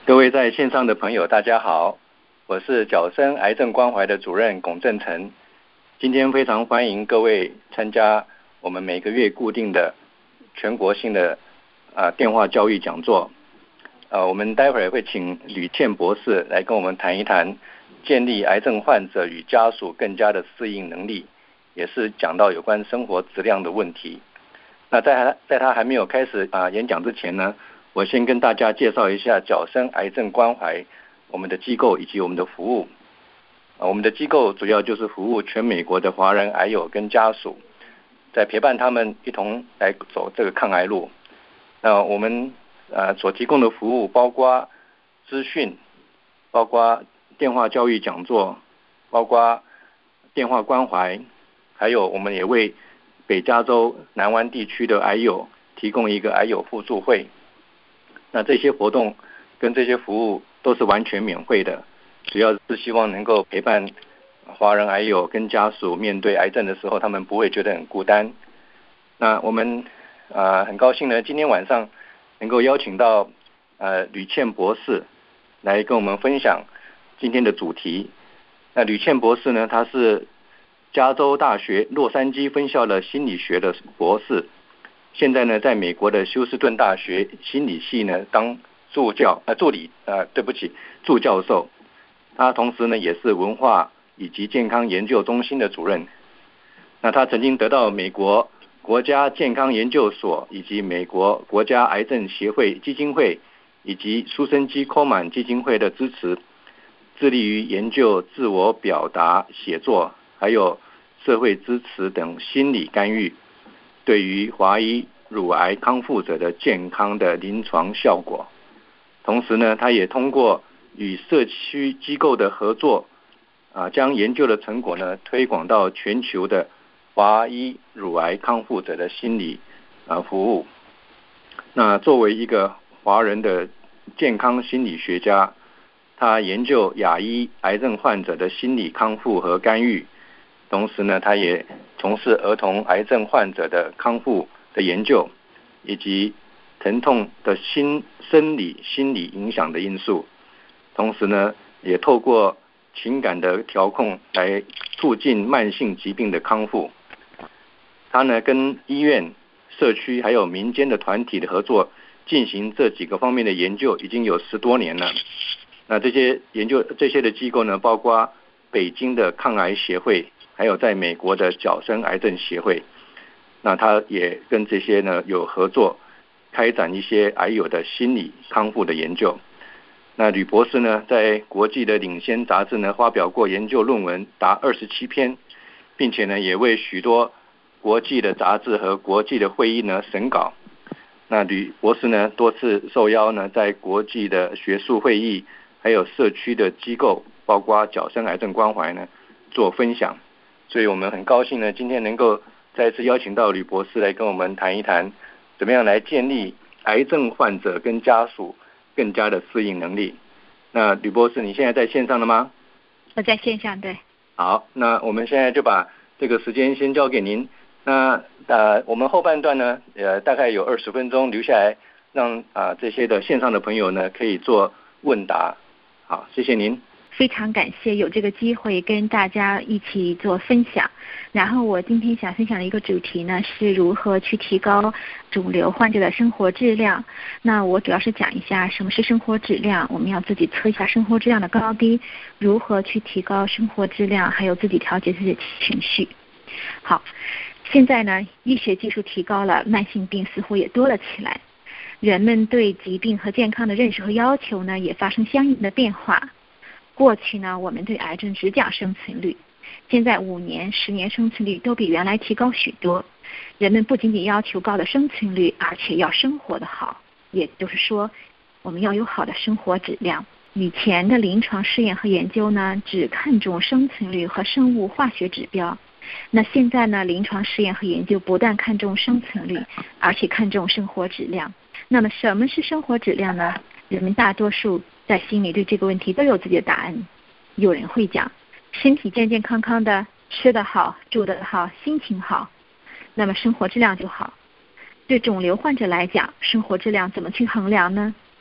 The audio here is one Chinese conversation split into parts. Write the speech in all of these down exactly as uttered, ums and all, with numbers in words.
各位在线上的朋友大家好，我是角生癌症关怀的主任龚正成。今天非常欢迎各位参加我们每个月固定的全国性的、呃、电话教育讲座。呃，我们待会儿会请吕倩博士来跟我们谈一谈建立癌症患者与家属更加的适应能力，也是讲到有关生活质量的问题。那在他在他还没有开始、呃、演讲之前呢，我先跟大家介绍一下角生癌症关怀我们的机构以及我们的服务。我们的机构主要就是服务全美国的华人癌友跟家属，在陪伴他们一同来走这个抗癌路。那我们呃所提供的服务包括资讯，包括电话教育讲座，包括电话关怀，还有我们也为北加州南湾地区的癌友提供一个癌友互助会。那这些活动跟这些服务都是完全免费的，主要是希望能够陪伴华人癌友跟家属面对癌症的时候，他们不会觉得很孤单。那我们呃很高兴呢，今天晚上能够邀请到呃吕倩博士来跟我们分享今天的主题。那吕倩博士呢，他是加州大学洛杉矶分校的心理学的博士，现在呢，在美国的休斯顿大学心理系呢当助教呃助理呃对不起助教授。他同时呢也是文化以及健康研究中心的主任。那他曾经得到美国国家健康研究所以及美国国家癌症协会基金会以及苏生基科曼基金会的支持，致力于研究自我表达、写作还有社会支持等心理干预对于华裔乳癌康复者的健康的临床效果。同时呢，他也通过与社区机构的合作，啊，将研究的成果呢推广到全球的华裔乳癌康复者的心理啊服务。那作为一个华人的健康心理学家，他研究亚裔癌症患者的心理康复和干预，同时呢，他也从事儿童癌症患者的康复的研究，以及疼痛的心生理心理影响的因素。同时呢，也透过情感的调控来促进慢性疾病的康复。他呢跟医院、社区还有民间的团体的合作，进行这几个方面的研究，已经有十多年了。那这些研究这些的机构呢，包括北京的抗癌协会，还有在美国的角生癌症协会。那他也跟这些呢有合作，开展一些癌友的心理康复的研究。那吕博士呢，在国际的领先杂志呢发表过研究论文达二十七篇，并且呢也为许多国际的杂志和国际的会议呢审稿。那吕博士呢多次受邀呢在国际的学术会议，还有社区的机构，包括角生癌症关怀呢做分享。所以我们很高兴呢，今天能够再次邀请到吕博士来跟我们谈一谈，怎么样来建立癌症患者跟家属更加的适应能力。那吕博士，你现在在线上了吗？ 我在线上，对。 好，那我们现在就把这个时间先交给您。那呃，我们后半段呢，呃，大概有二十分钟留下来，让啊、呃、这些的线上的朋友呢可以做问答。好，谢谢您。 非常感谢有这个机会跟大家一起做分享。然后我今天想分享的一个主题呢，是如何去提高肿瘤患者的生活质量。那我主要是讲一下什么是生活质量，我们要自己测一下生活质量的高低，如何去提高生活质量，还有自己调节自己的情绪。好，现在呢，医学技术提高了，慢性病似乎也多了起来，人们对疾病和健康的认识和要求呢，也发生相应的变化。过去呢，我们对癌症只讲生存率，现在五年、十年生存率都比原来提高许多。人们不仅仅要求高的生存率，而且要生活的好，也就是说，我们要有好的生活质量。以前的临床试验和研究呢，只看重生存率和生物化学指标。那现在呢，临床试验和研究不但看重生存率，而且看重生活质量。那么什么是生活质量呢？人们大多数在心里对这个问题都有自己的答案。有人会讲，身体健健康康的，吃得好，住得好，心情好，那么生活质量就好。对肿瘤患者来讲，生活质量怎么去衡量呢？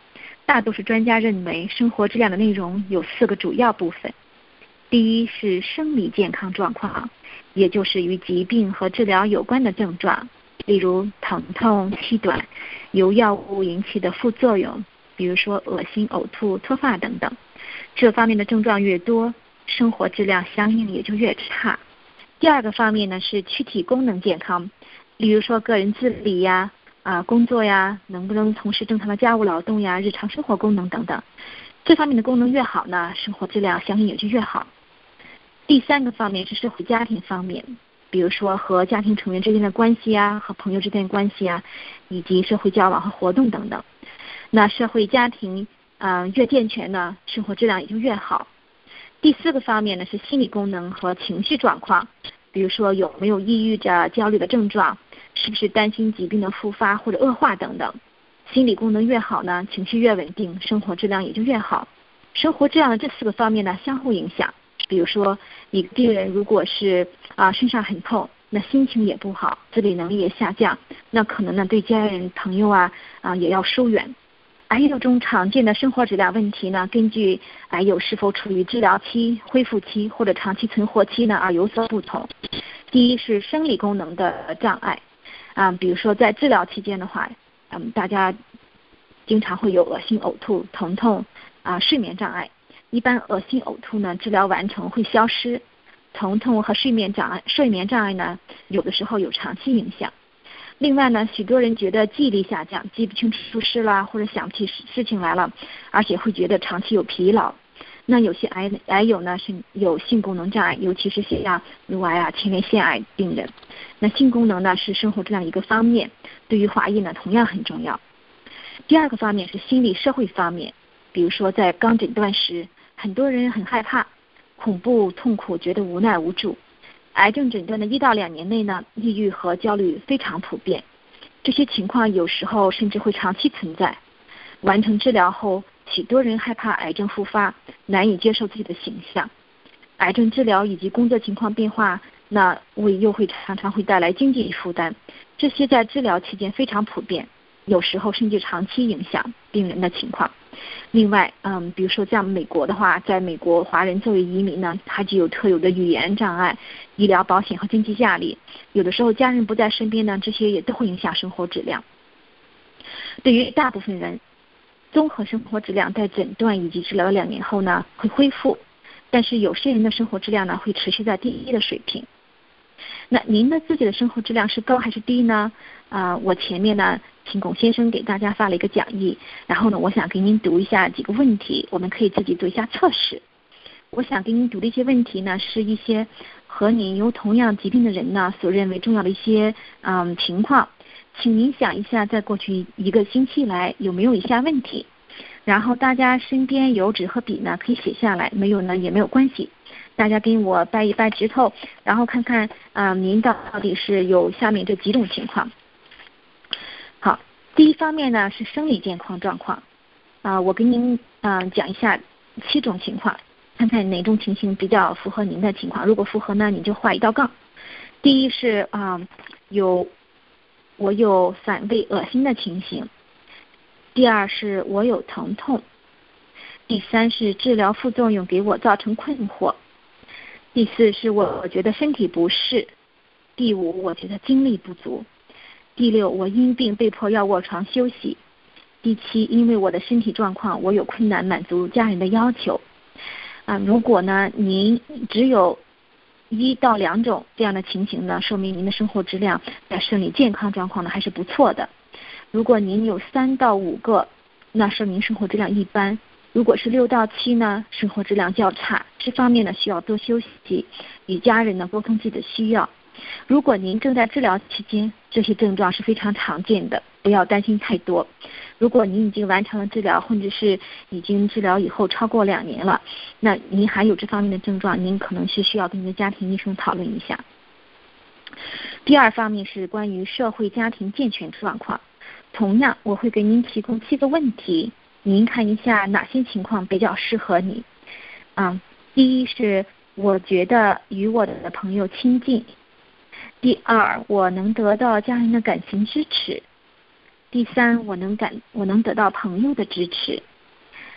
大多数专家认为，生活质量的内容有四个主要部分。第一是生理健康状况，也就是与疾病和治疗有关的症状，例如疼痛、气短，由药物引起的副作用，比如说恶心、呕吐、脱发等等。这方面的症状越多，生活质量相应也就越差。第二个方面呢是躯体功能健康，例如说个人自理呀、啊工作呀，能不能从事正常的家务劳动呀、日常生活功能等等。这方面的功能越好呢，生活质量相应也就越好。第三个方面是社会家庭方面，比如说和家庭成员之间的关系啊，和朋友之间的关系啊，以及社会交往和活动等等。那社会家庭呃越健全呢，生活质量也就越好。第四个方面呢是心理功能和情绪状况，比如说有没有抑郁着焦虑的症状，是不是担心疾病的复发或者恶化等等。心理功能越好呢，情绪越稳定，生活质量也就越好。生活质量的这四个方面呢相互影响，比如说一个病人如果是啊身上很痛，那心情也不好，自理能力也下降，那可能呢对家人朋友啊啊也要疏远。癌友中常见的生活质量问题呢，根据癌友是否处于治疗期、恢复期或者长期存活期呢而有所不同。第一是生理功能的障碍啊，比如说在治疗期间的话，嗯，大家经常会有恶心、呕吐、疼痛啊、睡眠障碍。一般恶心、呕吐呢，治疗完成会消失；疼痛和睡眠障碍、睡眠障碍呢，有的时候有长期影响。另外呢，许多人觉得记忆力下降，记不清楚事啦，或者想不起事情来了，而且会觉得长期有疲劳。那有些癌癌友呢是有性功能障碍，尤其是像乳癌啊、前列腺癌病人。那性功能呢是生活质量一个方面，对于华裔呢同样很重要。第二个方面是心理社会方面，比如说在刚诊断时，很多人很害怕、恐怖、痛苦，觉得无奈无助。癌症诊断的一到两年内呢，抑郁和焦虑非常普遍，这些情况有时候甚至会长期存在。完成治疗后，许多人害怕癌症复发，难以接受自己的形象。癌症治疗以及工作情况变化，那为又会常常会带来经济负担，这些在治疗期间非常普遍，有时候甚至长期影响病人的情况。另外，嗯，比如说像美国的话，在美国华人作为移民呢，他具有特有的语言障碍、医疗保险和经济压力，有的时候家人不在身边呢，这些也都会影响生活质量。对于大部分人，综合生活质量在诊断以及治疗两年后呢会恢复，但是有些人的生活质量呢会持续在低的水平。那您的自己的生活质量是高还是低呢？啊、呃，我前面呢请龚先生给大家发了一个讲义，然后呢我想给您读一下几个问题，我们可以自己做一下测试。我想给您读的一些问题呢，是一些和您有同样疾病的人呢所认为重要的一些嗯情况，请您想一下，在过去一个星期来有没有以下问题，然后大家身边有纸和笔呢可以写下来，没有呢也没有关系，大家跟我掰一掰指头，然后看看啊、呃、您到底是有下面这几种情况。好，第一方面呢是生理健康状况啊、呃，我跟您啊、呃、讲一下七种情况，看看哪种情形比较符合您的情况，如果符合呢你就画一道杠。第一是啊、呃、有我有反胃恶心的情形，第二是我有疼痛，第三是治疗副作用给我造成困惑，第四是我觉得身体不适，第五我觉得精力不足，第六我因病被迫要卧床休息，第七因为我的身体状况我有困难满足家人的要求。啊，如果呢您只有一到两种这样的情形呢，说明您的生活质量在生理健康状况呢还是不错的。如果您有三到五个，那说明生活质量一般。如果是六到七呢，生活质量较差，这方面呢需要多休息，与家人呢沟通自己的需要。如果您正在治疗期间，这些症状是非常常见的，不要担心太多。如果您已经完成了治疗，或者是已经治疗以后超过两年了，那您还有这方面的症状，您可能是需要跟您的家庭医生讨论一下。第二方面是关于社会家庭健全状况，同样我会给您提供七个问题，您看一下哪些情况比较适合你。啊，第一是我觉得与我的朋友亲近，第二我能得到家人的感情支持，第三我能感我能得到朋友的支持，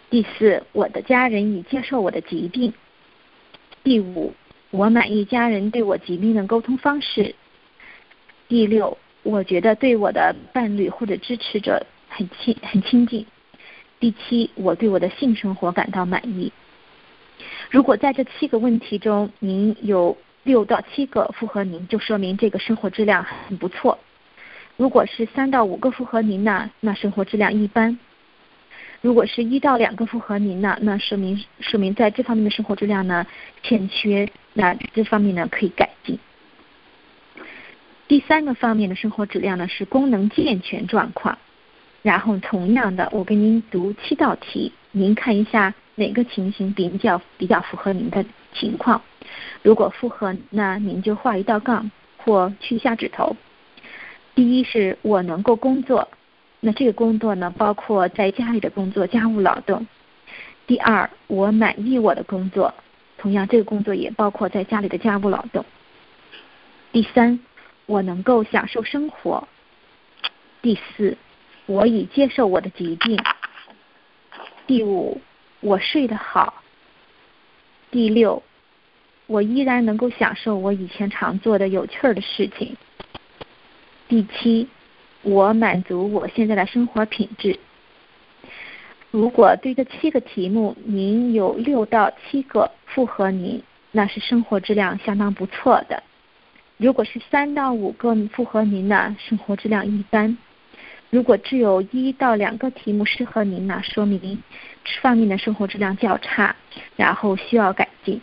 第四，我的家人已接受我的疾病。第五，我满意家人对我疾病的沟通方式。第六，我觉得对我的伴侣或者支持者很亲很亲近。第七，我对我的性生活感到满意。如果在这七个问题中您有六到七个符合您，就说明这个生活质量很不错。如果是三到五个符合您呢，那生活质量一般。如果是一到两个符合您呢，那说明说明在这方面的生活质量呢欠缺，那这方面呢可以改进。第三个方面的生活质量呢是功能健全状况。然后同样的，我给您读七道题，您看一下哪个情形比较比较符合您的情况。如果符合，那您就画一道杠或去一下指头。第一是我能够工作，那这个工作呢包括在家里的工作，家务劳动。第二，我满意我的工作，同样这个工作也包括在家里的家务劳动。第三，我能够享受生活。第四，我已接受我的疾病。第五，我睡得好。第六，我依然能够享受我以前常做的有趣儿的事情。第七，我满足我现在的生活品质。如果对这七个题目您有六到七个符合您，那是生活质量相当不错的。如果是三到五个符合您呢，生活质量一般。如果只有一到两个题目适合您呢，说明这方面的生活质量较差，然后需要改进。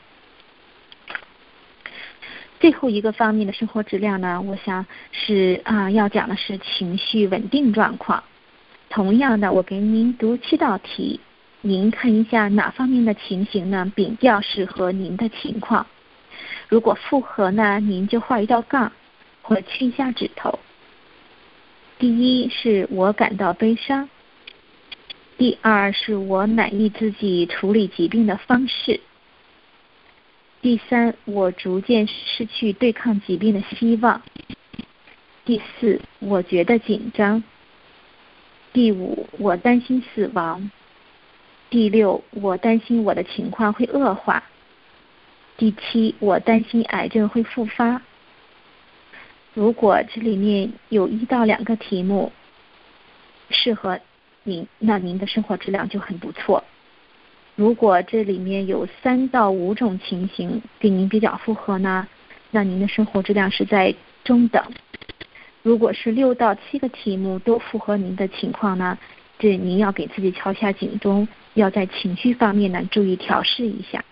最后一个方面的生活质量呢，我想是啊、呃，要讲的是情绪稳定状况。同样的，我给您读七道题，您看一下哪方面的情形呢比较适合您的情况。如果符合呢，您就画一道杠或去一下指头。第一是我感到悲伤。第二是我满意自己处理疾病的方式。第三，我逐渐失去对抗疾病的希望。第四，我觉得紧张。第五，我担心死亡。第六，我担心我的情况会恶化。第七，我担心癌症会复发。如果这里面有一到两个题目适合您，那您的生活质量就很不错。如果这里面有三到五种情形给您比较符合呢，那您的生活质量是在中等。如果是六到七个题目都符合您的情况呢，这您要给自己敲下警钟，要在情绪方面呢注意调试一下。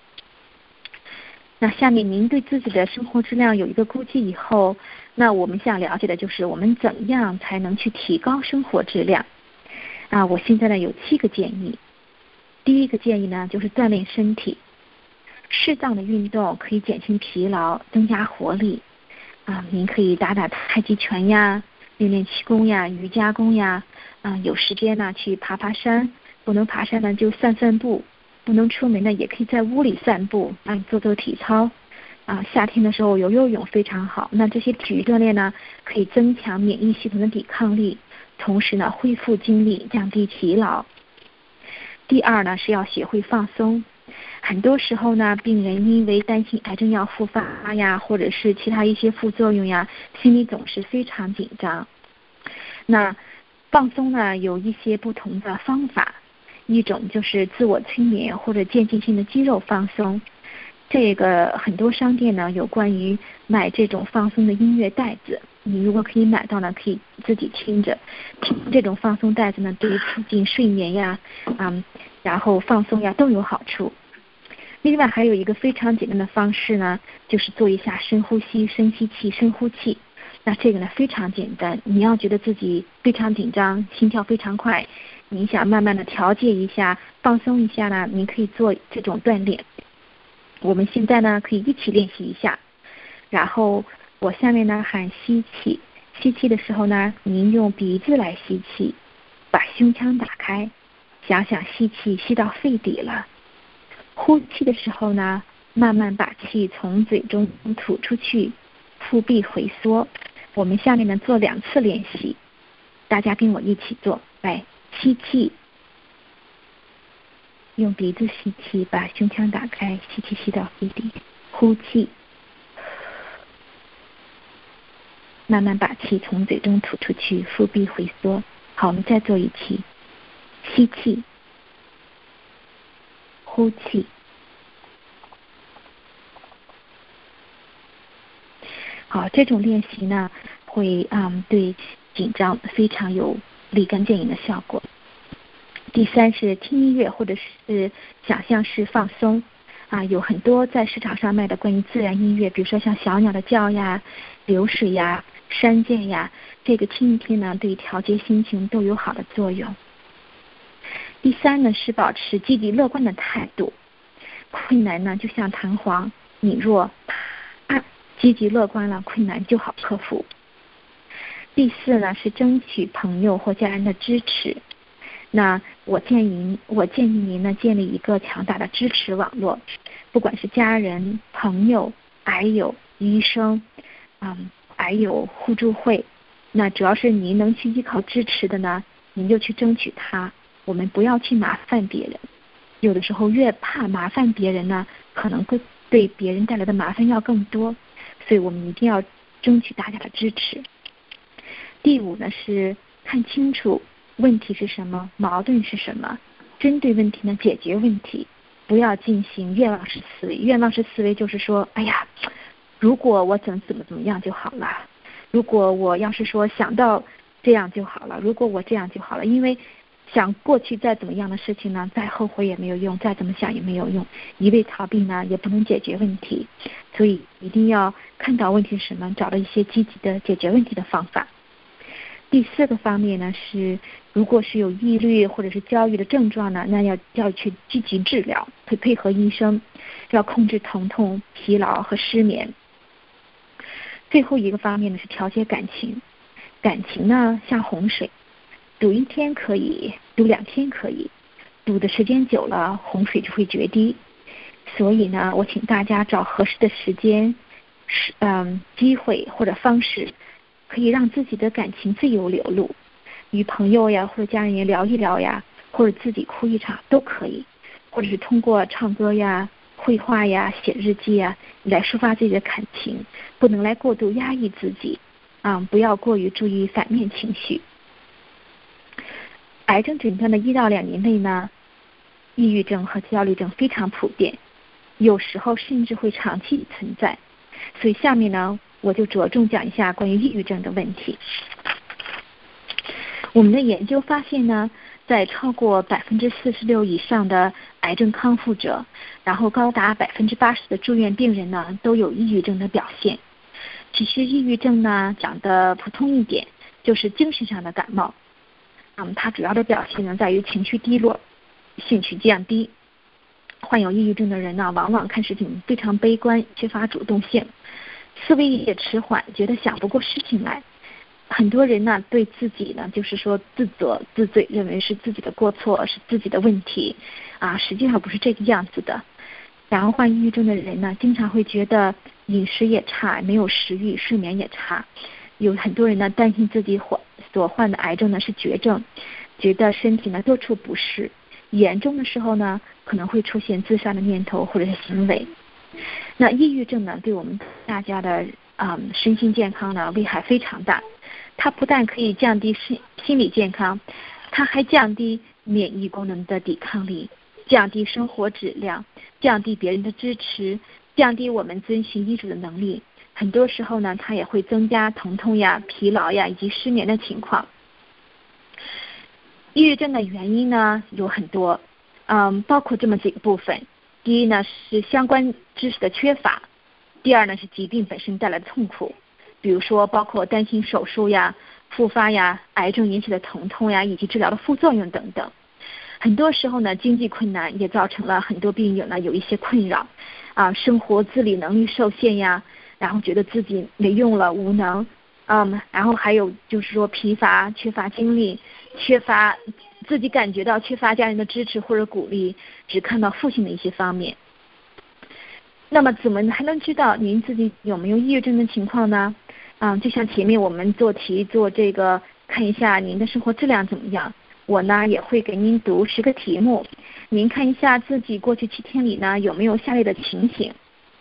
那下面您对自己的生活质量有一个估计以后，那我们想了解的就是我们怎样才能去提高生活质量啊？我现在呢有七个建议。第一个建议呢就是锻炼身体，适当的运动可以减轻疲劳，增加活力啊。您可以打打太极拳呀，练练气功呀，瑜伽功呀，啊有时间呢去爬爬山，不能爬山呢就散散步。不能出门呢，也可以在屋里散步啊，做做体操啊。夏天的时候游游泳非常好。那这些体育锻炼呢，可以增强免疫系统的抵抗力，同时呢恢复精力，降低疲劳。第二呢是要学会放松。很多时候呢，病人因为担心癌症要复发呀，或者是其他一些副作用呀，心里总是非常紧张。那放松呢有一些不同的方法。一种就是自我催眠或者渐进性的肌肉放松，这个很多商店呢有关于买这种放松的音乐带子，你如果可以买到呢，可以自己听着，听这种放松带子呢，对于促进睡眠呀，嗯，然后放松呀都有好处。另外还有一个非常简单的方式呢，就是做一下深呼吸，深吸气，深呼气。那这个呢非常简单，你要觉得自己非常紧张，心跳非常快。你想慢慢的调节一下，放松一下呢，您可以做这种锻炼。我们现在呢可以一起练习一下。然后我下面呢喊吸气，吸气的时候呢，您用鼻子来吸气，把胸腔打开，想想吸气吸到肺底了。呼气的时候呢，慢慢把气从嘴中吐出去，腹壁回缩。我们下面呢做两次练习，大家跟我一起做，来。吸气， 用鼻子吸气，把胸腔打开，吸气吸到肺底，呼气，慢慢把气从嘴中吐出去，腹壁回缩。好，我们再做一期，吸气，呼气。好，这种练习呢，会嗯对紧张非常有立竿见影的效果。第三是听音乐或者是想象式放松啊，有很多在市场上卖的关于自然音乐，比如说像小鸟的叫呀、流水呀、山涧呀，这个听一听呢，对调节心情都有好的作用。第三呢是保持积极乐观的态度，困难呢就像弹簧，你若啊积极乐观了，困难就好克服。第四呢是争取朋友或家人的支持。那我建议我建议您呢建立一个强大的支持网络，不管是家人、朋友、癌友、医生，嗯，癌友互助会。那主要是您能去依靠支持的呢，您就去争取它。我们不要去麻烦别人，有的时候越怕麻烦别人呢，可能会对别人带来的麻烦要更多，所以我们一定要争取大家的支持。第五呢是看清楚问题是什么，矛盾是什么，针对问题呢解决问题，不要进行愿望式思维。愿望式思维就是说，哎呀，如果我怎么怎么怎么样就好了，如果我要是说想到这样就好了，如果我这样就好了，因为想过去再怎么样的事情呢，再后悔也没有用，再怎么想也没有用，一味逃避呢也不能解决问题，所以一定要看到问题是什么，找到一些积极的解决问题的方法。第四个方面呢是，如果是有抑郁或者是焦虑的症状呢，那要要去积极治疗，会配合医生，要控制疼痛、疲劳和失眠。最后一个方面呢是调节感情，感情呢像洪水，堵一天可以，堵两天可以，堵的时间久了，洪水就会决堤。所以呢，我请大家找合适的时间、是嗯机会或者方式，可以让自己的感情自由流露，与朋友呀或者家人也聊一聊呀，或者自己哭一场都可以，或者是通过唱歌呀、绘画呀、写日记呀来抒发自己的感情，不能来过度压抑自己啊，不要过于注意反面情绪。癌症诊断的一到两年内呢，抑郁症和焦虑症非常普遍，有时候甚至会长期存在。所以下面呢，我就着重讲一下关于抑郁症的问题。我们的研究发现呢，在超过百分之四十六以上的癌症康复者，然后高达百分之八十的住院病人呢，都有抑郁症的表现。其实抑郁症呢，讲的普通一点，就是精神上的感冒。嗯，它主要的表现呢，在于情绪低落、兴趣降低。患有抑郁症的人呢，往往看事情非常悲观，缺乏主动性，思维也迟缓，觉得想不过事情来。很多人呢，对自己呢，就是说自责自罪，认为是自己的过错，是自己的问题啊，实际上不是这个样子的。然后患抑郁症的人呢，经常会觉得饮食也差，没有食欲，睡眠也差。有很多人呢，担心自己患所患的癌症呢是绝症，觉得身体呢多处不适，严重的时候呢，可能会出现自杀的念头或者是行为。那抑郁症呢，对我们大家的嗯身心健康呢危害非常大。它不但可以降低心心理健康，它还降低免疫功能的抵抗力，降低生活质量，降低别人的支持，降低我们遵循医嘱的能力。很多时候呢，它也会增加疼痛呀、疲劳呀以及失眠的情况。抑郁症的原因呢有很多，嗯，包括这么几个部分。第一呢是相关知识的缺乏，第二呢是疾病本身带来的痛苦，比如说包括担心手术呀、复发呀、癌症引起的疼痛呀，以及治疗的副作用等等。很多时候呢，经济困难也造成了很多病友呢有一些困扰，啊，生活自理能力受限呀，然后觉得自己没用了、无能，嗯，然后还有就是说疲乏、缺乏精力、缺乏自己感觉到缺乏家人的支持或者鼓励，只看到负性的一些方面。那么怎么还能知道您自己有没有抑郁症的情况呢？嗯，就像前面我们做题做这个，看一下您的生活质量怎么样。 我呢也会给您读十个题目，您看一下自己过去七天里呢有没有下列的情形。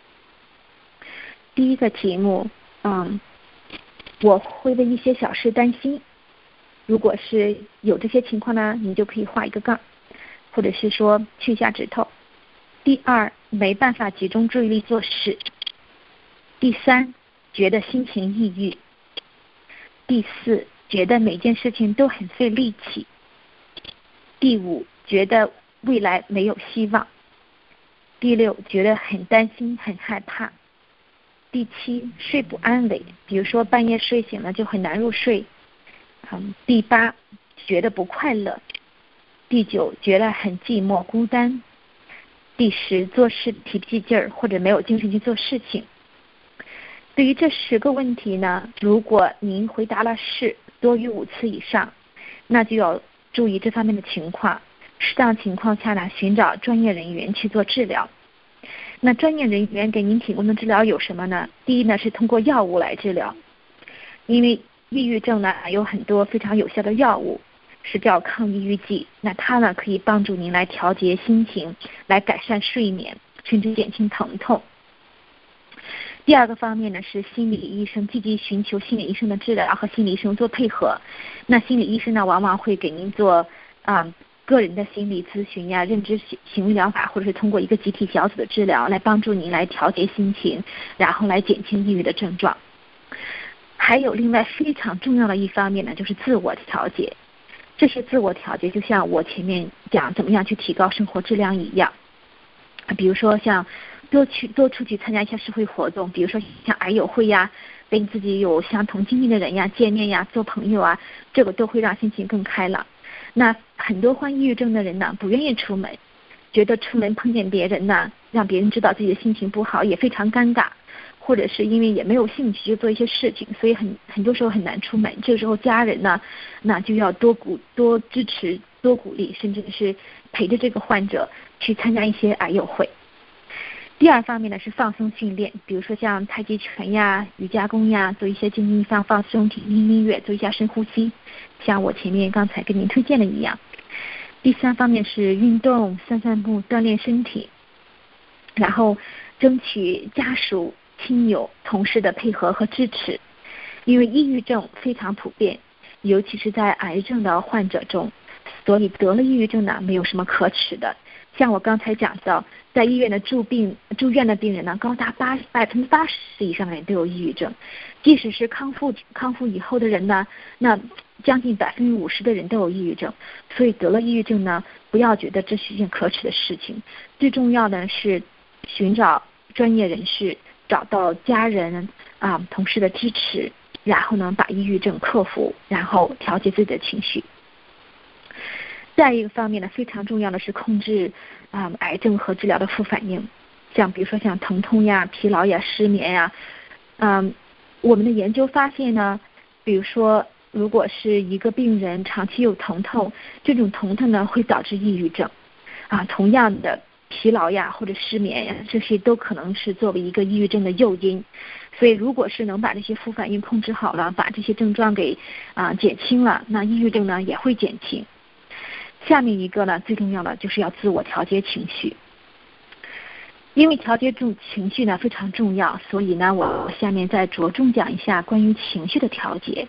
第一个题目，嗯，我会为一些小事担心。如果是有这些情况呢，你就可以画一个杠，或者是说去一下指头。第二，没办法集中注意力做事。第三，觉得心情抑郁。第四，觉得每件事情都很费力气。第五，觉得未来没有希望。第六，觉得很担心很害怕。第七，睡不安稳，比如说半夜睡醒了就很难入睡。嗯，第八，觉得不快乐。第九，觉得很寂寞孤单。第十，做事提不起劲儿，或者没有精神去做事情。对于这十个问题呢，如果您回答了是多于五次以上，那就要注意这方面的情况，适当情况下呢，寻找专业人员去做治疗。那专业人员给您提供的治疗有什么呢？第一呢，是通过药物来治疗，因为抑郁症呢有很多非常有效的药物，是叫抗抑郁剂，那它呢可以帮助您来调节心情，来改善睡眠，甚至减轻疼痛。第二个方面呢，是心理医生积极寻求心理医生的治疗和心理医生做配合。那心理医生呢，往往会给您做啊、嗯、个人的心理咨询呀、认知行为疗法，或者是通过一个集体小组的治疗，来帮助您来调节心情，然后来减轻抑郁的症状。还有另外非常重要的一方面呢，就是自我调节。这些自我调节就像我前面讲怎么样去提高生活质量一样，比如说像多去多出去参加一些社会活动，比如说像癌友会呀，跟自己有相同经历的人呀见面呀，做朋友啊，这个都会让心情更开朗。那很多患抑郁症的人呢，不愿意出门，觉得出门碰见别人呢，让别人知道自己的心情不好，也非常尴尬，或者是因为也没有兴趣去做一些事情，所以很很多时候很难出门。这个时候家人呢，那就要多鼓多支持多鼓励，甚至是陪着这个患者去参加一些癌友会。第二方面呢是放松训练，比如说像太极拳呀、瑜伽功呀，做一些静心放放松，听听音乐，做一下深呼吸，像我前面刚才跟您推荐的一样。第三方面是运动、散散步、锻炼身体，然后争取家属、亲友、同事的配合和支持，因为抑郁症非常普遍，尤其是在癌症的患者中，所以得了抑郁症呢，没有什么可耻的。像我刚才讲到，在医院的住病住院的病人呢，高达八百分之八十以上的人都有抑郁症。即使是康复康复以后的人呢，那将近百分之五十的人都有抑郁症。所以得了抑郁症呢，不要觉得这是一件可耻的事情。最重要的是寻找专业人士，找到家人啊、同事的支持，然后呢，把抑郁症克服，然后调节自己的情绪。再一个方面呢，非常重要的是控制啊、嗯、癌症和治疗的副反应，像比如说像疼痛呀、疲劳呀、失眠呀。嗯，我们的研究发现呢，比如说如果是一个病人长期有疼痛，这种疼痛呢会导致抑郁症。啊，同样的疲劳呀或者失眠呀，这些都可能是作为一个抑郁症的诱因。所以如果是能把这些副反应控制好了，把这些症状给啊、减轻了，那抑郁症呢也会减轻。下面一个呢，最重要的就是要自我调节情绪，因为调节重情绪呢非常重要，所以呢，我下面再着重讲一下关于情绪的调节。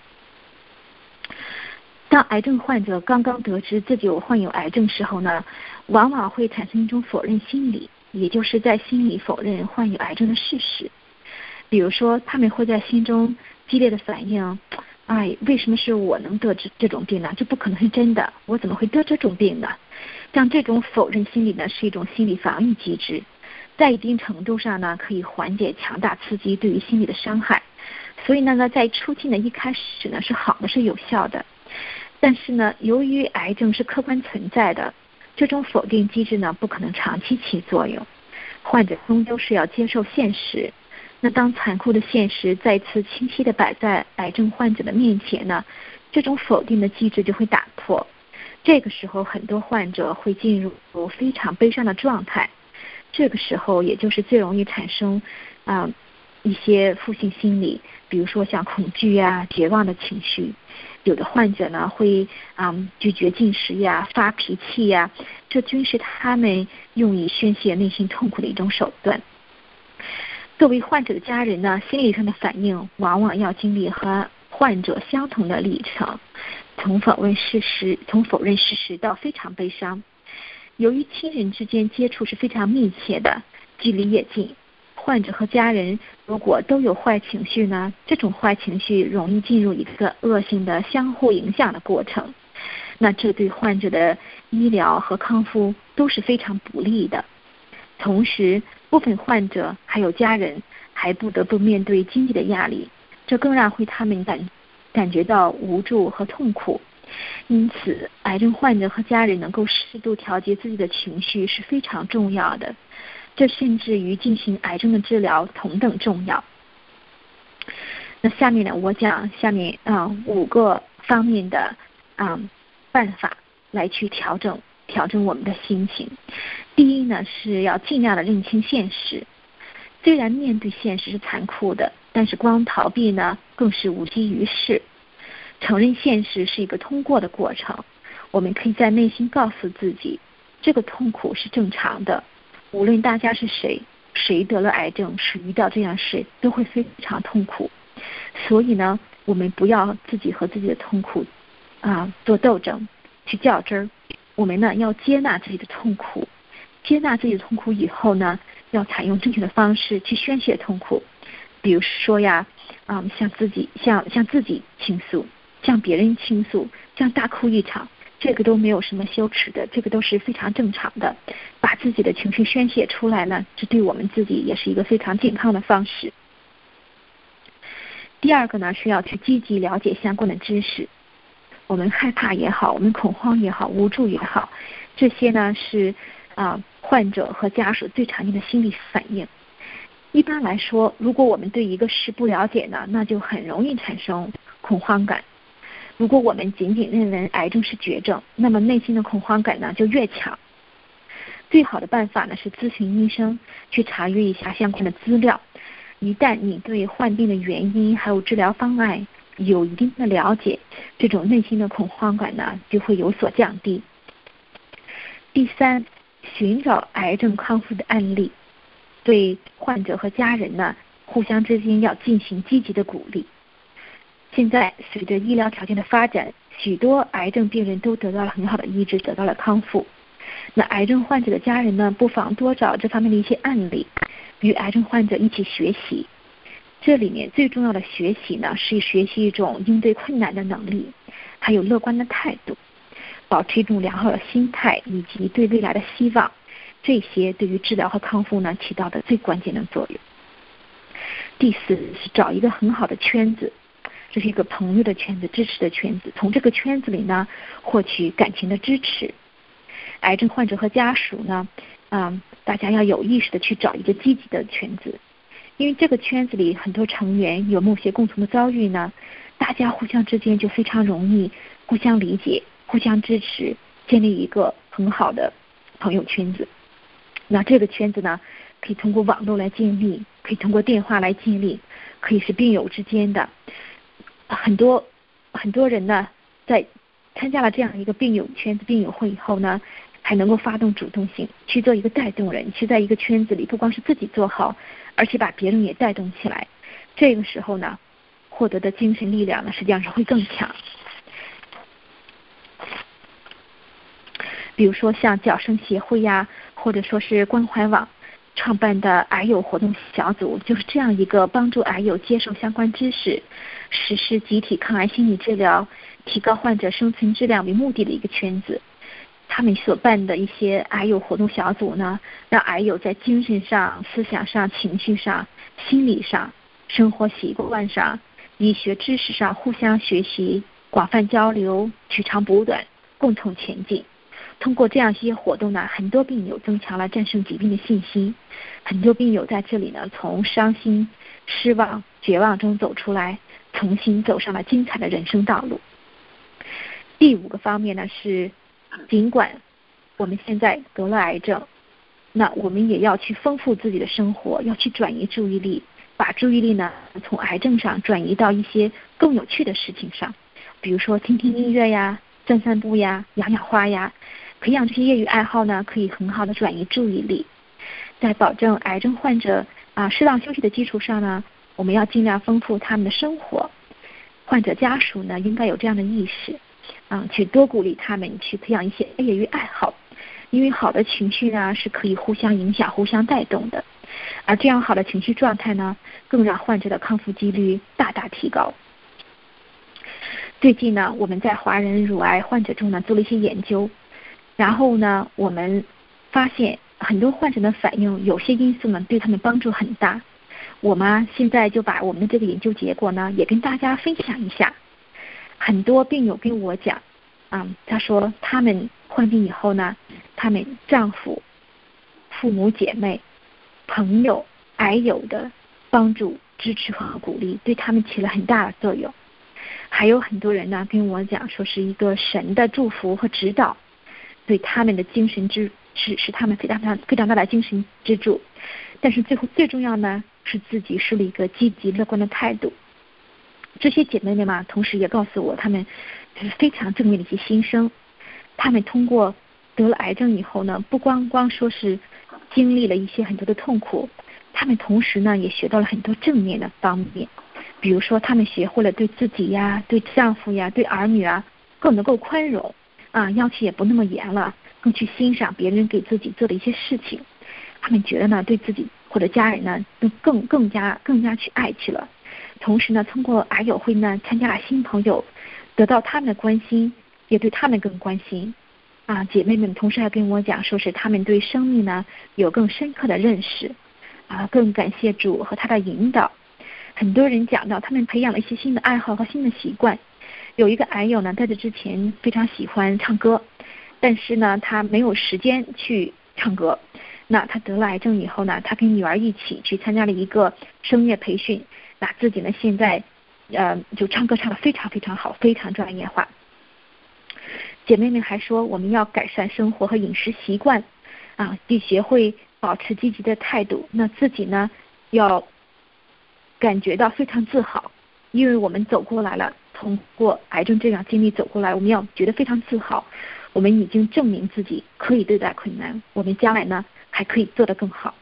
当癌症患者刚刚得知自己有患有癌症时候呢，往往会产生一种否认心理，也就是在心里否认患有癌症的事实。比如说，他们会在心中激烈的反应。哎，为什么是我能得这这种病呢？这不可能是真的，我怎么会得这种病呢？像这种否认心理呢，是一种心理防御机制，在一定程度上呢，可以缓解强大刺激对于心理的伤害。所以呢，在初期呢，一开始呢是好的，是有效的。但是呢，由于癌症是客观存在的，这种否定机制呢，不可能长期起作用。患者终究是要接受现实。那当残酷的现实再次清晰地摆在癌症患者的面前呢，这种否定的机制就会打破。这个时候，很多患者会进入非常悲伤的状态。这个时候，也就是最容易产生啊、呃、一些负性心理，比如说像恐惧啊、绝望的情绪。 有的患者呢会嗯拒绝进食呀、发脾气呀，这均是他们用以宣泄内心痛苦的一种手段。作为患者的家人呢，心理上的反应往往要经历和患者相同的历程，从否认事实，从否认事实到非常悲伤。由于亲人之间接触是非常密切的，距离也近，患者和家人如果都有坏情绪呢，这种坏情绪容易进入一个恶性的相互影响的过程，那这对患者的医疗和康复都是非常不利的。同时，部分患者还有家人还不得不面对经济的压力，这更让会他们感感觉到无助和痛苦。因此，癌症患者和家人能够适度调节自己的情绪是非常重要的，这甚至于进行癌症的治疗同等重要。那下面呢，我讲下面啊、呃、五个方面的啊、呃、办法来去调整调整我们的心情。第一呢，是要尽量的认清现实。虽然面对现实是残酷的，但是光逃避呢，更是无济于事。承认现实是一个通过的过程，我们可以在内心告诉自己，这个痛苦是正常的。无论大家是谁，谁得了癌症，谁遇到这样事，都会非常痛苦。所以呢，我们不要自己和自己的痛苦啊做斗争，去较真儿。我们呢要接纳自己的痛苦，接纳自己的痛苦以后呢，要采用正确的方式去宣泄痛苦。比如说呀，啊、嗯，向自己向向自己倾诉，向别人倾诉，像大哭一场，这个都没有什么羞耻的，这个都是非常正常的。把自己的情绪宣泄出来呢，这对我们自己也是一个非常健康的方式。第二个呢，是要去积极了解相关的知识。我们害怕也好，我们恐慌也好，无助也好，这些呢是啊、呃、患者和家属最常见的心理反应。一般来说，如果我们对一个事不了解呢，那就很容易产生恐慌感。如果我们仅仅认为癌症是绝症，那么内心的恐慌感呢就越强。最好的办法呢是咨询医生，去查阅一下相关的资料。一旦你对患病的原因还有治疗方案有一定的了解，这种内心的恐慌感呢就会有所降低。第三，寻找癌症康复的案例，对患者和家人呢互相之间要进行积极的鼓励。现在随着医疗条件的发展，许多癌症病人都得到了很好的医治，得到了康复。那癌症患者的家人呢，不妨多找这方面的一些案例，与癌症患者一起学习。这里面最重要的学习呢，是学习一种应对困难的能力，还有乐观的态度，保持一种良好的心态，以及对未来的希望。这些对于治疗和康复呢，起到的最关键的作用。第四是找一个很好的圈子，这是一个朋友的圈子，支持的圈子，从这个圈子里呢，获取感情的支持。癌症患者和家属呢，嗯，大家要有意识的去找一个积极的圈子，因为这个圈子里很多成员有某些共同的遭遇呢，大家互相之间就非常容易互相理解、互相支持，建立一个很好的朋友圈子。那这个圈子呢，可以通过网络来建立，可以通过电话来建立，可以是病友之间的。很多很多人呢，在参加了这样一个病友圈子、病友会以后呢，还能够发动主动性，去做一个带动人，去在一个圈子里，不光是自己做好，而且把别人也带动起来。这个时候呢，获得的精神力量呢，实际上是会更强。比如说像矫生协会呀，或者说是关怀网创办的癌友活动小组，就是这样一个帮助癌友接受相关知识，实施集体抗癌心理治疗，提高患者生存质量为目的的一个圈子。他们所办的一些癌友活动小组呢，让癌友在精神上、思想上、情绪上、心理上、生活习惯上、医学知识上互相学习，广泛交流，取长补短，共同前进。通过这样一些活动呢，很多病友增强了战胜疾病的信心，很多病友在这里呢，从伤心、失望、绝望中走出来，重新走上了精彩的人生道路。第五个方面呢是，尽管我们现在得了癌症，那我们也要去丰富自己的生活，要去转移注意力，把注意力呢从癌症上转移到一些更有趣的事情上。 比如说听听音乐呀、散散步呀、养养花呀，培养这些业余爱好呢，可以很好的转移注意力。在保证癌症患者啊适当休息的基础上呢，我们要尽量丰富他们的生活。患者家属呢，应该有这样的意识，啊，去多鼓励他们去培养一些业余爱好，因为好的情绪呢是可以互相影响、互相带动的，而这样好的情绪状态呢，更让患者的康复几率大大提高。最近呢，我们在华人乳癌患者中呢做了一些研究，然后呢，我们发现很多患者的反应，有些因素呢对他们帮助很大。我们现在就把我们的这个研究结果呢，也跟大家分享一下。很多病友跟我讲，啊、嗯，他说他们患病以后呢，他们丈夫、父母、姐妹、朋友、癌友的帮助、支持和鼓励，对他们起了很大的作用。还有很多人呢跟我讲，说是一个神的祝福和指导，对他们的精神支持是他们非常非常非常大的精神支柱。但是最后最重要呢，是自己树立一个积极乐观的态度。这些姐妹们嘛，同时也告诉我，她们就是非常正面的一些心声。她们通过得了癌症以后呢，不光光说是经历了一些很多的痛苦，她们同时呢也学到了很多正面的方面。比如说，她们学会了对自己呀、对丈夫呀、对儿女啊更能够宽容啊，要求也不那么严了，更去欣赏别人给自己做的一些事情。他们觉得呢，对自己或者家人呢，都更更加更加去爱去了。同时呢，通过癌友会呢，参加了新朋友，得到他们的关心，也对他们更关心。啊，姐妹们同时还跟我讲，说是他们对生命呢有更深刻的认识，啊，更感谢主和他的引导。很多人讲到他们培养了一些新的爱好和新的习惯。有一个癌友呢，在这之前非常喜欢唱歌，但是呢，他没有时间去唱歌。那他得了癌症以后呢，他跟女儿一起去参加了一个声乐培训，那自己呢现在呃就唱歌唱得非常非常好，非常专业化。姐妹们还说，我们要改善生活和饮食习惯啊，得学会保持积极的态度。那自己呢要感觉到非常自豪，因为我们走过来了，通过癌症这样经历走过来，我们要觉得非常自豪。我们已经证明自己可以对待困难，我们将来呢还可以做得更好。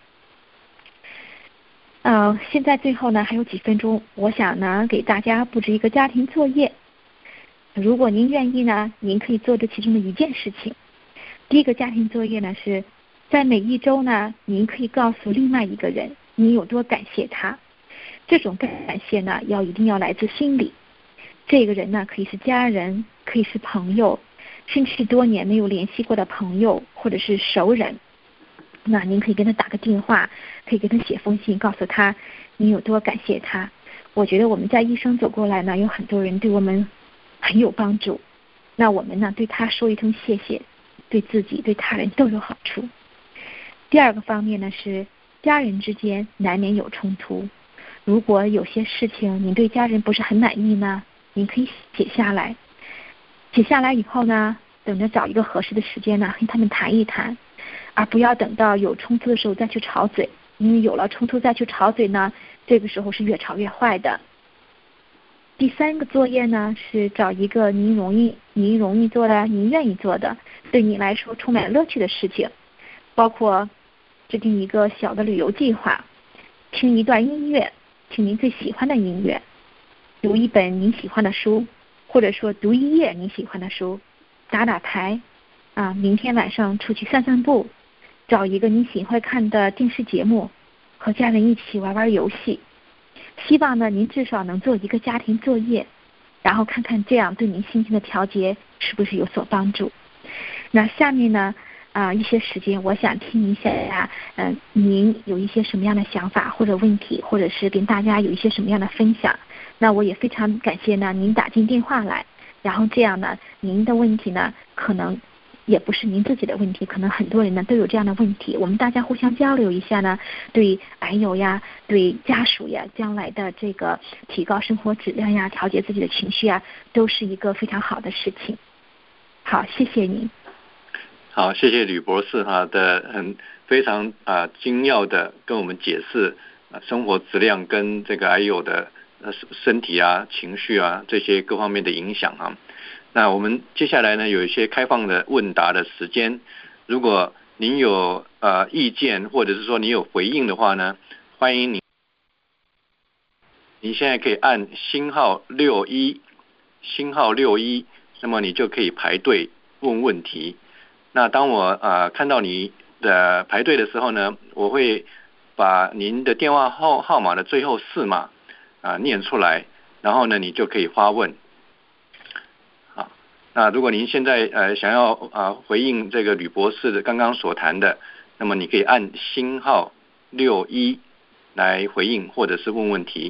呃，现在最后呢还有几分钟，我想呢给大家布置一个家庭作业。如果您愿意呢，您可以做这其中的一件事情。第一个家庭作业呢是在每一周呢，您可以告诉另外一个人你有多感谢他。这种感谢呢要一定要来自心里。这个人呢可以是家人，可以是朋友，甚至是多年没有联系过的朋友或者是熟人。那您可以跟他打个电话，可以跟他写封信，告诉他你有多感谢他。我觉得我们在一生走过来呢，有很多人对我们很有帮助，那我们呢对他说一声谢谢，对自己对他人都有好处。第二个方面呢是家人之间难免有冲突，如果有些事情您对家人不是很满意呢，您可以写下来，写下来以后呢，等着找一个合适的时间呢跟他们谈一谈，而不要等到有冲突的时候再去吵嘴，因为有了冲突再去吵嘴呢，这个时候是越吵越坏的。第三个作业呢是找一个您容易您容易做的您愿意做的对你来说充满乐趣的事情，包括制定一个小的旅游计划，听一段音乐，听您最喜欢的音乐，读一本您喜欢的书，或者说读一页您喜欢的书，打打牌啊，明天晚上出去散散步，找一个你喜欢看的电视节目，和家人一起玩玩游戏。希望呢您至少能做一个家庭作业，然后看看这样对您心情的调节是不是有所帮助。那下面呢啊、呃、一些时间我想听一下呀，嗯、呃，您有一些什么样的想法或者问题，或者是跟大家有一些什么样的分享。那我也非常感谢呢您打进电话来，然后这样呢您的问题呢可能也不是您自己的问题，可能很多人呢都有这样的问题，我们大家互相交流一下呢，对癌友呀，对家属呀，将来的这个提高生活质量呀，调节自己的情绪啊，都是一个非常好的事情。好，谢谢您。 好，谢谢吕博士哈的很非常啊精要的跟我们解释啊生活质量跟这个癌友的呃身体啊、情绪啊这些各方面的影响啊。那我们接下来呢有一些开放的问答的时间，如果您有呃意见或者是说你有回应的话呢，欢迎您，您现在可以按星号六一，星号六一，那么你就可以排队问问题。那当我呃看到你的排队的时候呢，我会把您的电话号号码的最后四码啊、呃、念出来，然后呢你就可以发问。好，那如果您现在呃想要啊、呃、回应这个吕博士的刚刚所谈的，那么你可以按星号六一来回应或者是问问题。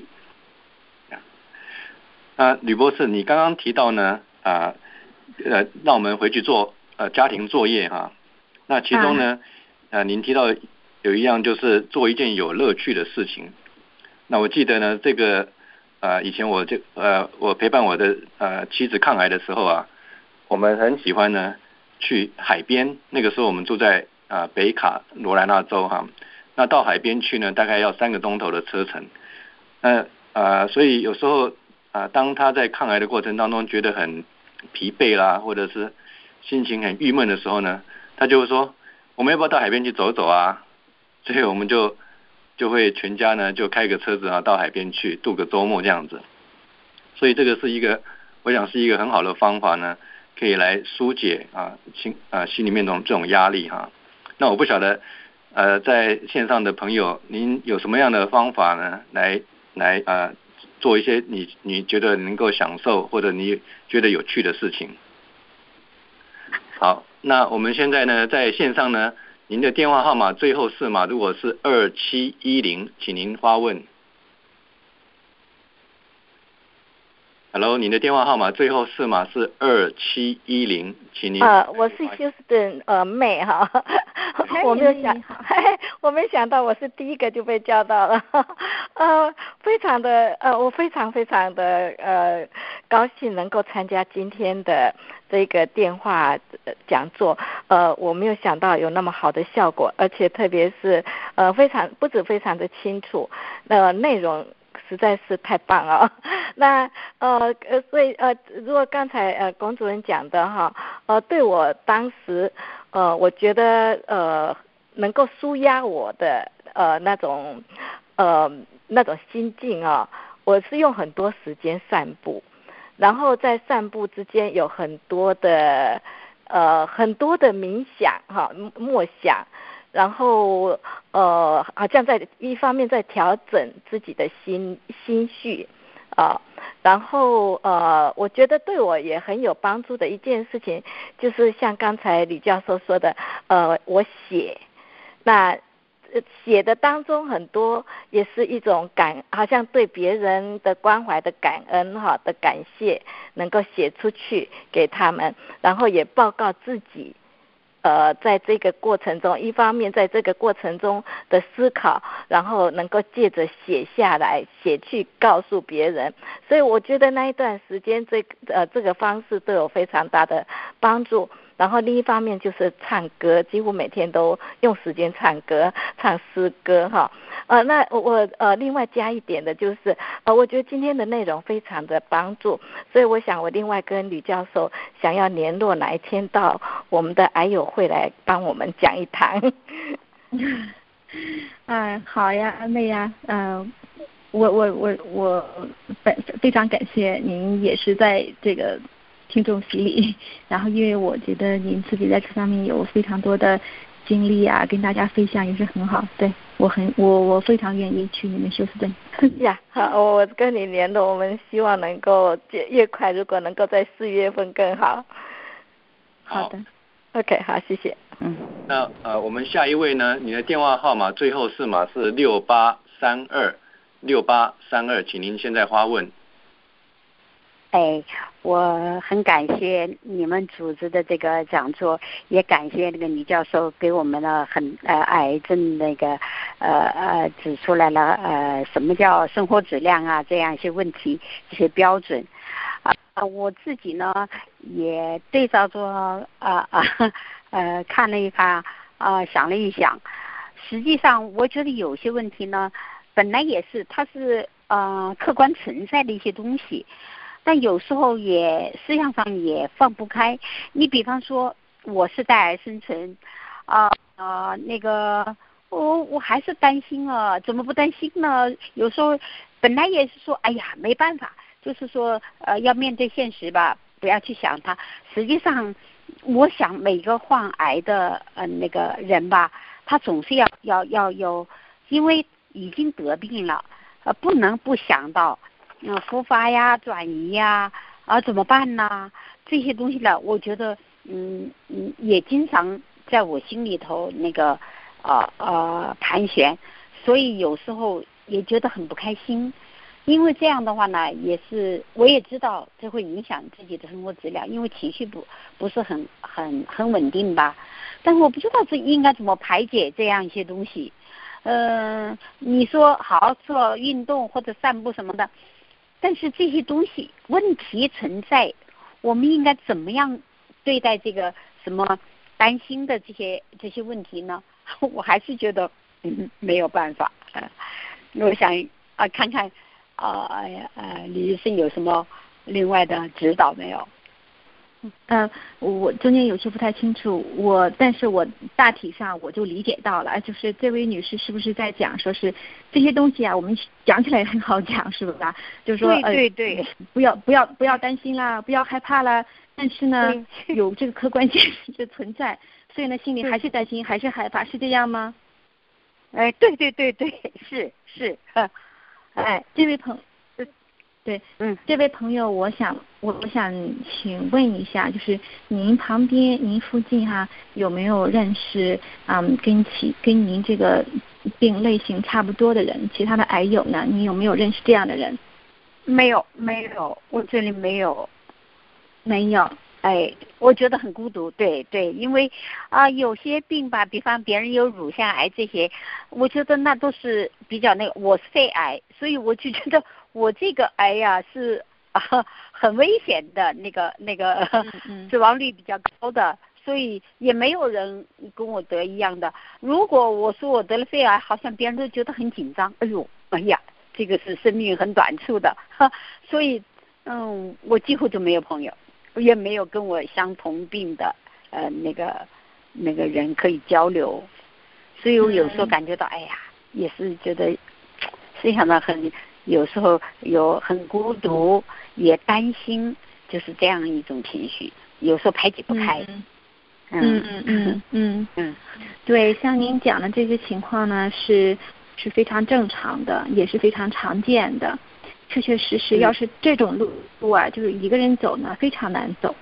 那吕博士，你刚刚提到呢啊呃让我们回去做呃家庭作业哈、啊，那其中呢呃您提到有一样就是做一件有乐趣的事情。那我记得呢这个呃以前我就呃我陪伴我的呃妻子抗癌的时候啊，我们很喜欢呢去海边，那个时候我们住在啊、呃、北卡罗来纳州哈，那到海边去呢大概要三个钟头的车程。那呃所以有时候啊，当他在抗癌的过程当中觉得很疲惫啦，或者是心情很郁闷的时候呢，他就会说我们要不要到海边去走走啊？所以我们就就会全家呢就开个车子啊到海边去度个周末这样子。所以这个是一个我想是一个很好的方法呢，可以来疏解啊心啊心里面这种这种压力哈。那我不晓得呃在线上的朋友，您有什么样的方法呢来来呃做一些你你觉得能够享受或者你觉得有趣的事情。好，那我们现在呢在线上呢，您的电话号码最后四码如果是二七一零，请您发问。Hello， 您的电话号码最后四码是二七一零，请您。 呃，我是休斯顿呃妹哈，我没有想，我没想到我是第一个就被叫到了，呃，非常的呃，我非常非常的呃高兴能够参加今天的这个电话讲座，呃，我没有想到有那么好的效果，而且特别是呃非常不止非常的清楚，呃内容实在是太棒了。那呃呃，所以呃，如果刚才呃龚主任讲的哈，呃，对我当时呃，我觉得呃能够抒压我的呃那种呃那种心境啊，我是用很多时间散步，然后在散步之间有很多的呃很多的冥想哈默想。然后呃，好像在一方面在调整自己的心心绪啊、呃，然后呃，我觉得对我也很有帮助的一件事情，就是像刚才李教授说的，呃，我写，那写的当中很多也是一种感，好像对别人的关怀的感恩哈的感谢，能够写出去给他们，然后也报告自己。呃，在这个过程中，一方面在这个过程中的思考，然后能够借着写下来，写去告诉别人，所以我觉得那一段时间，这个呃这个方式对我非常大的帮助。然后另一方面就是唱歌，几乎每天都用时间唱歌、唱诗歌哈。呃，那我呃另外加一点的就是，呃，我觉得今天的内容非常的帮助，所以我想我另外跟吕教授想要联络哪一天到我们的癌友会来帮我们讲一堂。 嗯，好呀，安妹呀，嗯、呃，我我我我非非常感谢您，也是在这个听众席里，然后因为我觉得您自己在这方面有非常多的经历啊，跟大家分享也是很好，对我很我我非常愿意去你们休斯顿。 呀，好，我跟你联络，我们希望能够越快，如果能够在四月份更好。 好的 ，OK， 好，谢谢。 嗯，那呃，我们下一位呢，你的电话号码最后四码是六八三二，六八三二，请您现在发问。 哎，我很感谢你们组织的这个讲座，也感谢那个李教授给我们的很呃癌症那个呃呃指出来了呃什么叫生活质量啊这样一些问题这些标准啊、呃、我自己呢也对照着啊啊呃看了一看啊、呃、想了一想，实际上我觉得有些问题呢本来也是它是呃客观存在的一些东西，但有时候也思想上也放不开。你比方说我是带癌生存，啊、呃、啊、呃、那个我我还是担心啊，怎么不担心呢？有时候本来也是说，哎呀没办法，就是说呃要面对现实吧，不要去想它。实际上我想每个患癌的呃那个人吧，他总是要要要有，因为已经得病了，呃不能不想到嗯、呃、复发呀转移呀啊怎么办呢？这些东西呢，我觉得嗯嗯也经常在我心里头那个呃呃盘旋，所以有时候也觉得很不开心。因为这样的话呢，也是我也知道这会影响自己的生活质量，因为情绪不不是很很很稳定吧。但是我不知道这应该怎么排解这样一些东西。嗯、呃，你说好好做运动或者散步什么的，但是这些东西问题存在，我们应该怎么样对待这个什么担心的这些这些问题呢？我还是觉得嗯没有办法。呃、我想啊看看。啊哎呀呃，李医生有什么另外的指导没有？ 呃，我中间有些不太清楚，我但是我大体上我就理解到了，就是这位女士是不是在讲说是这些东西啊，我们讲起来很好讲，是不是啊？就是说， 对对对， 呃，不要不要不要担心啦，不要害怕啦，但是呢，有这个客观现实的存在，所以呢，心里还是担心，还是害怕，是这样吗？ 哎，对对对对，是是。 哎，这位朋，对，嗯，这位朋友，我想，我我想请问一下，就是您旁边、您附近哈、啊，有没有认识嗯跟其跟您这个病类型差不多的人？其他的癌友呢？你有没有认识这样的人？ 没有，没有，我这里没有， 没有。 哎，我觉得很孤独，对对，因为啊、呃、有些病吧，比方别人有乳腺癌这些，我觉得那都是比较那个，我是肺癌，所以我就觉得我这个癌呀、啊、是啊很危险的，那个那个、嗯嗯、死亡率比较高的，所以也没有人跟我得一样的。如果我说我得了肺癌，好像别人都觉得很紧张，哎呦，哎呀，这个是生命很短促的，哈，所以嗯，我几乎就没有朋友。也没有跟我相同病的呃那个那个人可以交流，所以我有时候感觉到、嗯、哎呀，也是觉得非常的很，有时候有很孤独，也担心，就是这样一种情绪，有时候排解不开。 嗯嗯嗯嗯嗯嗯，对，像您讲的这些情况呢，是是非常正常的，也是非常常见的。确确实实，要是这种路路啊，就是一个人走呢，非常难走。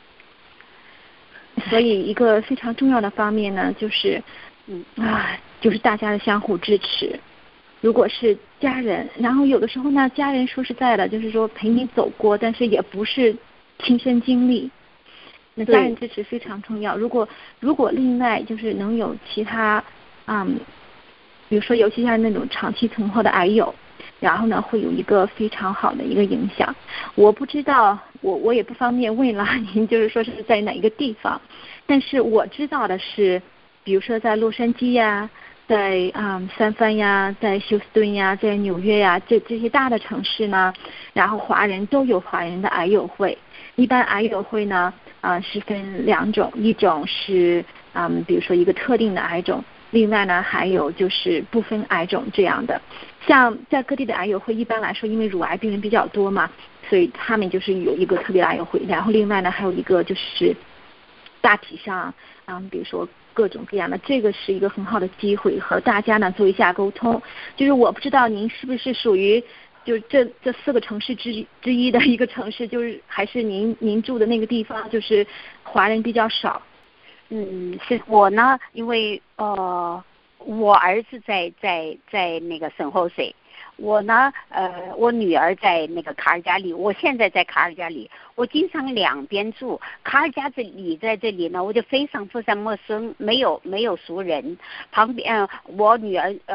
所以一个非常重要的方面呢，就是嗯啊，就是大家的相互支持。如果是家人，然后有的时候呢，家人说实在的，就是说陪你走过，但是也不是亲身经历。那家人支持非常重要。如果如果另外就是能有其他嗯，比如说尤其像那种长期存活的癌友。然后呢，会有一个非常好的一个影响。我不知道，我我也不方便问了，您就是说是在哪一个地方，但是我知道的是，比如说在洛杉矶呀，在啊、嗯、三藩呀，在休斯顿呀，在纽约呀，这这些大的城市呢，然后华人都有华人的癌友会。一般癌友会呢，啊、呃、是分两种，一种是嗯，比如说一个特定的癌种。另外呢，还有就是不分癌种这样的，像在各地的癌友会，一般来说，因为乳癌病人比较多嘛，所以他们就是有一个特别的癌友会。然后另外呢，还有一个就是大体上，嗯，比如说各种各样的，这个是一个很好的机会和大家呢做一下沟通。就是我不知道您是不是属于就是这这四个城市之之一的一个城市，就是还是您您住的那个地方就是华人比较少。 嗯，是我呢，因为呃，我儿子在在在那个圣荷西，我呢，呃，我女儿在那个卡尔加里，我现在在卡尔加里，我经常两边住。卡尔加里在这里呢，我就非常非常陌生，没有没有熟人。旁边、呃、我女儿呃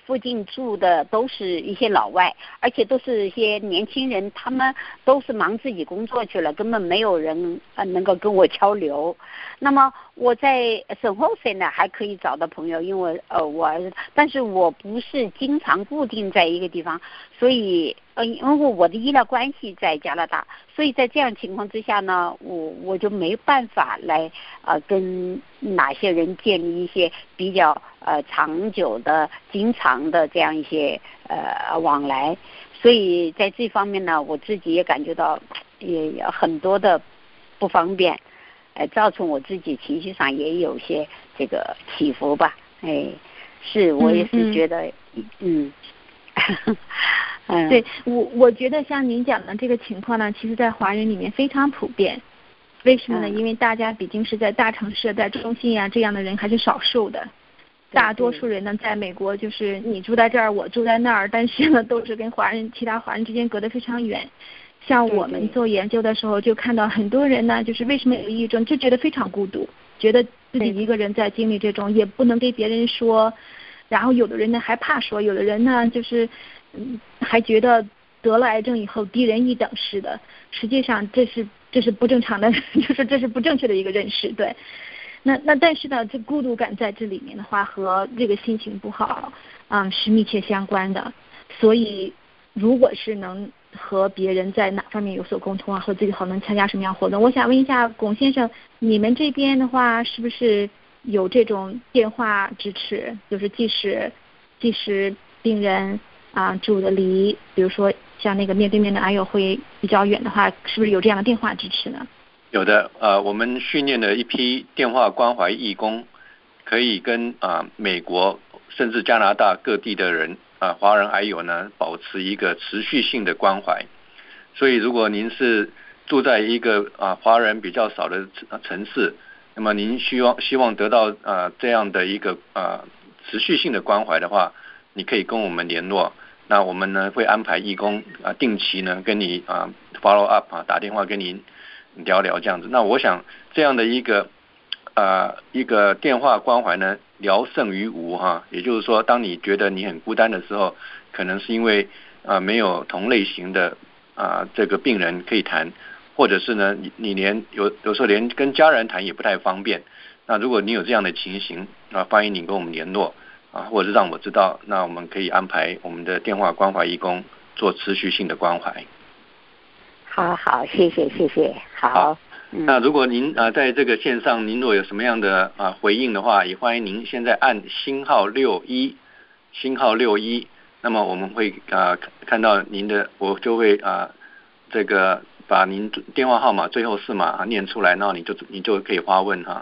附近住的都是一些老外，而且都是一些年轻人，他们都是忙自己工作去了，根本没有人呃能够跟我交流。那么我在圣荷西呢还可以找到朋友，因为呃我，但是我不是经常固定在一个地方，所以呃因为我的医疗关系在加拿大，所以在这样情况之下呢，我我就没办法来呃跟哪些人建立一些比较呃长久的、经常的这样一些呃往来，所以在这方面呢，我自己也感觉到也有很多的不方便。呃，造成我自己情绪上也有些这个起伏吧，哎，是我也是觉得，嗯，嗯， 嗯对我我觉得像您讲的这个情况呢，其实在华人里面非常普遍。为什么呢？ 嗯、 因为大家毕竟是在大城市、在中心啊，这样的人还是少数的。大多数人呢，在美国就是你住在这儿，我住在那儿，但是呢，都是跟华人、其他华人之间隔得非常远。像我们做研究的时候，就看到很多人呢，就是为什么有抑郁症，就觉得非常孤独，觉得自己一个人在经历这种，也不能给别人说。然后有的人呢还怕说，有的人呢就是嗯还觉得得了癌症以后低人一等似的。实际上这是这是不正常的，就是这是不正确的一个认识。对，那那但是呢，这孤独感在这里面的话，和这个心情不好，嗯，是密切相关的。所以如果是能和别人在哪方面有所沟通啊，和自己好能参加什么样活动？我想问一下龚先生，你们这边的话是不是有这种电话支持？就是即使即使病人啊住的离，比如说像那个面对面的癌友会比较远的话，是不是有这样的电话支持呢？ 有的，呃，我们训练了一批电话关怀义工，可以跟啊、呃、美国甚至加拿大各地的人。啊，华人癌友呢，保持一个持续性的关怀。所以，如果您是住在一个啊华人比较少的城市，那么您希望希望得到啊这样的一个啊持续性的关怀的话，你可以跟我们联络。那我们呢会安排义工啊定期呢跟你啊 follow up 啊打电话跟您聊聊这样子。那我想这样的一个啊一个电话关怀呢。聊胜于无哈，也就是说，当你觉得你很孤单的时候，可能是因为啊、呃、没有同类型的啊、呃、这个病人可以谈，或者是呢你你连有有时候连跟家人谈也不太方便。那如果你有这样的情形啊，欢迎你跟我们联络啊，或者是让我知道，那我们可以安排我们的电话关怀义工做持续性的关怀。 好好，谢谢谢谢，好。 好那如果您啊在这个线上，您若有什么样的啊回应的话，也欢迎您现在按星号六一，星号六一，那么我们会啊看到您的，我就会啊这个把您电话号码最后四码啊念出来，然后你就你就可以发问哈。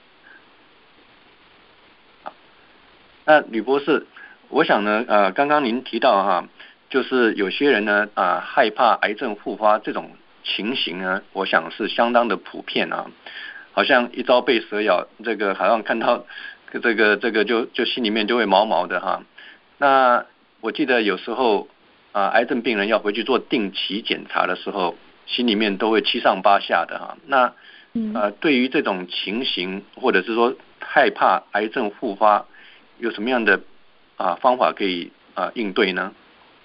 那吕博士，我想呢呃刚刚您提到哈，就是有些人呢啊害怕癌症复发这种情形呢，我想是相当的普遍啊，好像一朝被蛇咬，这个好像看到这个这个就就心里面就会毛毛的哈。那我记得有时候啊，癌症病人要回去做定期检查的时候，心里面都会七上八下的哈。那呃，对于这种情形，或者是说害怕癌症复发，有什么样的啊方法可以啊应对呢？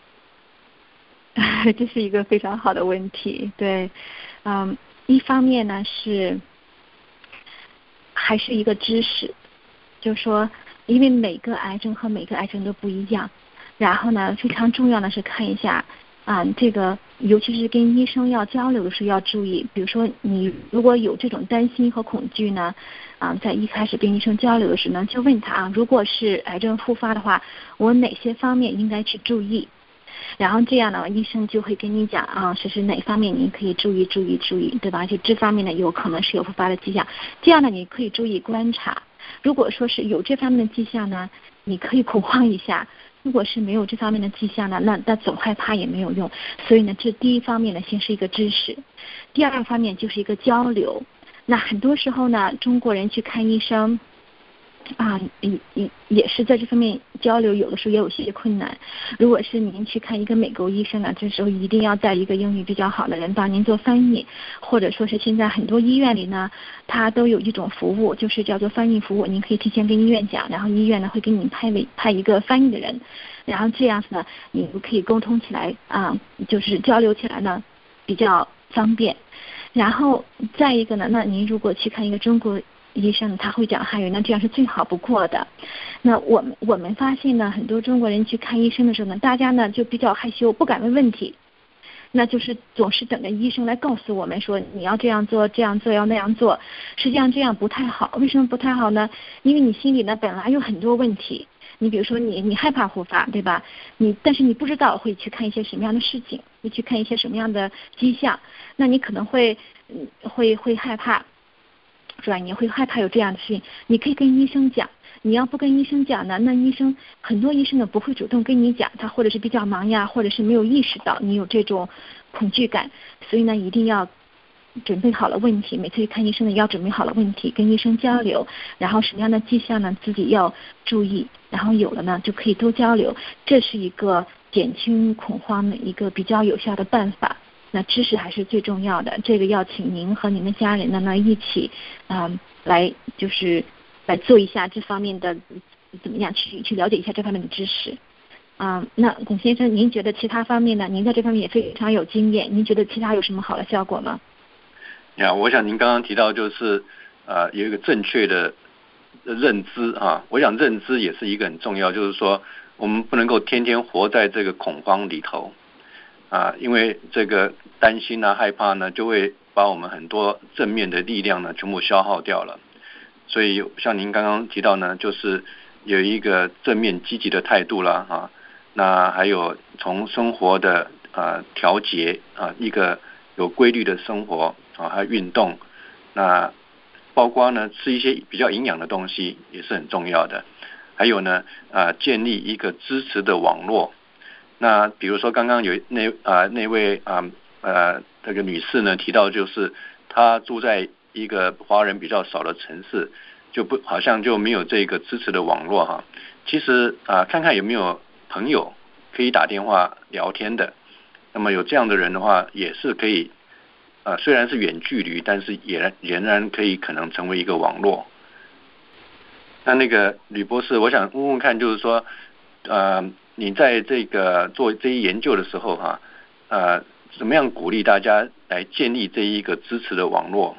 这是一个非常好的问题，对，嗯，一方面呢是还是一个知识，就是说，因为每个癌症和每个癌症都不一样，然后呢，非常重要的是看一下啊、嗯，这个尤其是跟医生要交流的时候要注意，比如说你如果有这种担心和恐惧呢，啊、嗯，在一开始跟医生交流的时候呢，就问他啊，如果是癌症复发的话，我哪些方面应该去注意？然后这样呢，医生就会跟你讲啊，这是哪方面您可以注意注意注意，对吧？就这方面呢，有可能是有复发的迹象，这样呢，你可以注意观察。如果说是有这方面的迹象呢，你可以恐慌一下；如果是没有这方面的迹象呢，那那总害怕也没有用。所以呢，这第一方面呢，先是一个知识；第二方面就是一个交流。那很多时候呢，中国人去看医生， 啊，也也也是在这方面交流，有的时候也有些困难。如果是您去看一个美国医生呢，这时候一定要带一个英语比较好的人帮您做翻译，或者说是现在很多医院里呢，它都有一种服务，就是叫做翻译服务。您可以提前跟医院讲，然后医院呢会给您派位派一个翻译的人，然后这样子呢，你们可以沟通起来啊，就是交流起来呢比较方便。然后再一个呢，那您如果去看一个中国医生他会讲汉语，那这样是最好不过的。那我们我们发现呢，很多中国人去看医生的时候呢，大家呢就比较害羞，不敢问问题，那就是总是等着医生来告诉我们说你要这样做这样做要那样做。实际上这样不太好。为什么不太好呢？因为你心里呢本来有很多问题，你比如说你你害怕护发，对吧？你但是你不知道会去看一些什么样的事情，会去看一些什么样的迹象，那你可能会会会害怕，是吧？你会害怕有这样的事情，你可以跟医生讲。你要不跟医生讲呢，那医生很多医生呢不会主动跟你讲，他或者是比较忙呀，或者是没有意识到你有这种恐惧感，所以呢一定要准备好了问题，每次去看医生呢要准备好了问题，跟医生交流，然后什么样的迹象呢自己要注意，然后有了呢就可以多交流，这是一个减轻恐慌的一个比较有效的办法。那知识还是最重要的，这个要请您和您的家人呢呢一起啊、呃、来就是来做一下这方面的怎么样去去了解一下这方面的知识啊、呃。那龚先生，您觉得其他方面呢？您在这方面也非常有经验，您觉得其他有什么好的效果吗？ 呀，我想您刚刚提到就是呃有一个正确的认知啊，我想认知也是一个很重要，就是说我们不能够天天活在这个恐慌里头啊，因为这个担心啊害怕呢，就会把我们很多正面的力量呢全部消耗掉了。所以像您刚刚提到呢，就是有一个正面积极的态度啦啊，那还有从生活的呃调节啊，一个有规律的生活啊，还有运动，那包括呢吃一些比较营养的东西也是很重要的。还有呢啊，建立一个支持的网络。那比如说刚刚有那啊那位啊呃这个女士呢提到，就是她住在一个华人比较少的城市，就不好像就没有这个支持的网络哈。其实啊，看看有没有朋友可以打电话聊天的。那么有这样的人的话，也是可以啊，虽然是远距离，但是也仍然可以可能成为一个网络。那那个吕博士，我想问问看，就是说呃，你在这个做这些研究的时候哈，呃，怎么样鼓励大家来建立这一个支持的网络？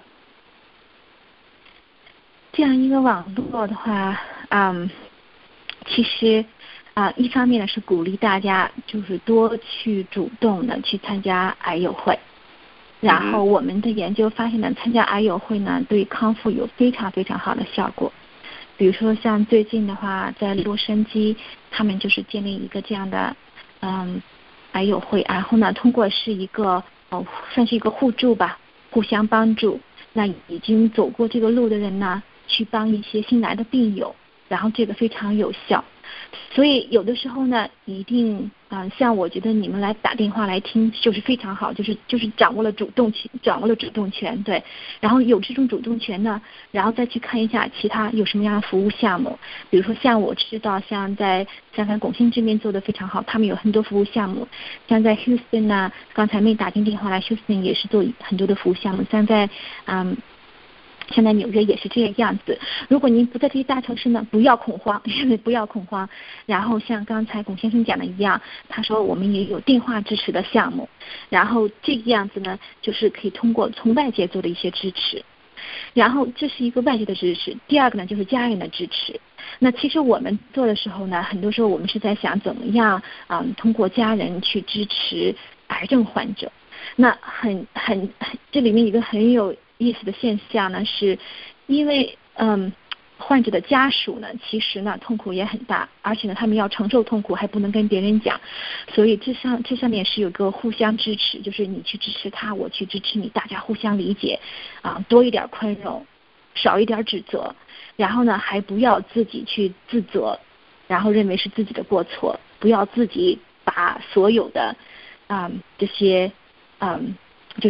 这样一个网络的话，嗯，其实啊、呃，一方面呢是鼓励大家就是多去主动的去参加癌友会，然后我们的研究发现呢，参加癌友会呢对康复有非常非常好的效果。比如说像最近的话，在洛杉矶，他们就是建立一个这样的嗯癌友会，然后呢通过是一个哦算是一个互助吧，互相帮助。那已经走过这个路的人呢，去帮一些新来的病友，然后这个非常有效。所以有的时候呢，一定啊、呃，像我觉得你们来打电话来听就是非常好，就是就是掌握了主动权，掌握了主动权，对。然后有这种主动权呢，然后再去看一下其他有什么样的服务项目。比如说像我知道，像在香港拱兴这边做的非常好，他们有很多服务项目。像在 Houston 呢，刚才没打进电话来 ，Houston 也是做很多的服务项目。像在嗯。现在纽约也是这个样子。如果您不在这些大城市呢，不要恐慌，不要恐慌。然后像刚才龚先生讲的一样，他说我们也有电话支持的项目，然后这个样子呢，就是可以通过从外界做的一些支持。然后这是一个外界的支持。第二个呢，就是家人的支持。那其实我们做的时候呢，很多时候我们是在想怎么样啊、嗯，通过家人去支持癌症患者。那很很这里面一个很有意思的现象呢，是因为嗯患者的家属呢，其实呢痛苦也很大，而且呢他们要承受痛苦还不能跟别人讲，所以这上这上面是有个互相支持，就是你去支持他，我去支持你，大家互相理解啊，多一点宽容，少一点指责，然后呢还不要自己去自责，然后认为是自己的过错，不要自己把所有的啊、嗯、这些嗯就是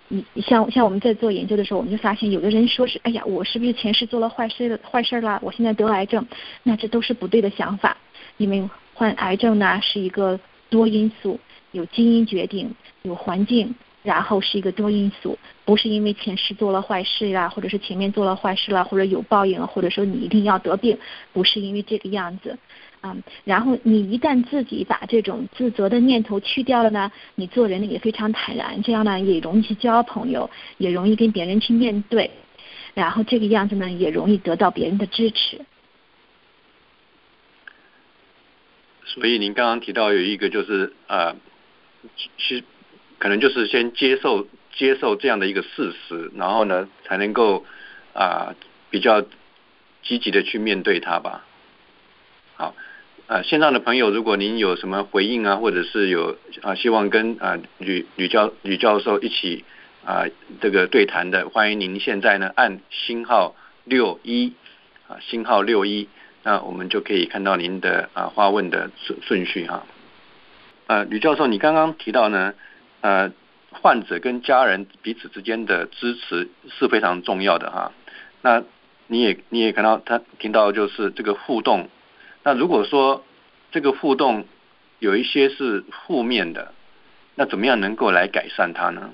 你像像我们在做研究的时候，我们就发现有的人说是，哎呀，我是不是前世做了坏事了坏事了，我现在得癌症，那这都是不对的想法，因为患癌症呢是一个多因素，有基因决定，有环境，然后是一个多因素，不是因为前世做了坏事啊，或者是前面做了坏事了，或者有报应，或者说你一定要得病，不是因为这个样子。嗯，然后你一旦自己把这种自责的念头去掉了呢，你做人呢也非常坦然，这样呢也容易去交朋友，也容易跟别人去面对，然后这个样子呢也容易得到别人的支持。 所以您刚刚提到有一个就是呃，其实可能就是先接受接受这样的一个事实，然后呢才能够啊、呃、比较积极的去面对它吧。好。呃，线上的朋友，如果您有什么回应啊，或者是有啊希望跟啊吕吕教吕教授一起啊这个对谈的，欢迎您现在呢按星号六一啊星号六一，那我们就可以看到您的啊发问的顺顺序哈。呃，吕教授，你刚刚提到呢，呃，患者跟家人彼此之间的支持是非常重要的哈。那你也你也看到他听到就是这个互动。那如果说这个互动有一些是负面的，那怎么样能够来改善它呢？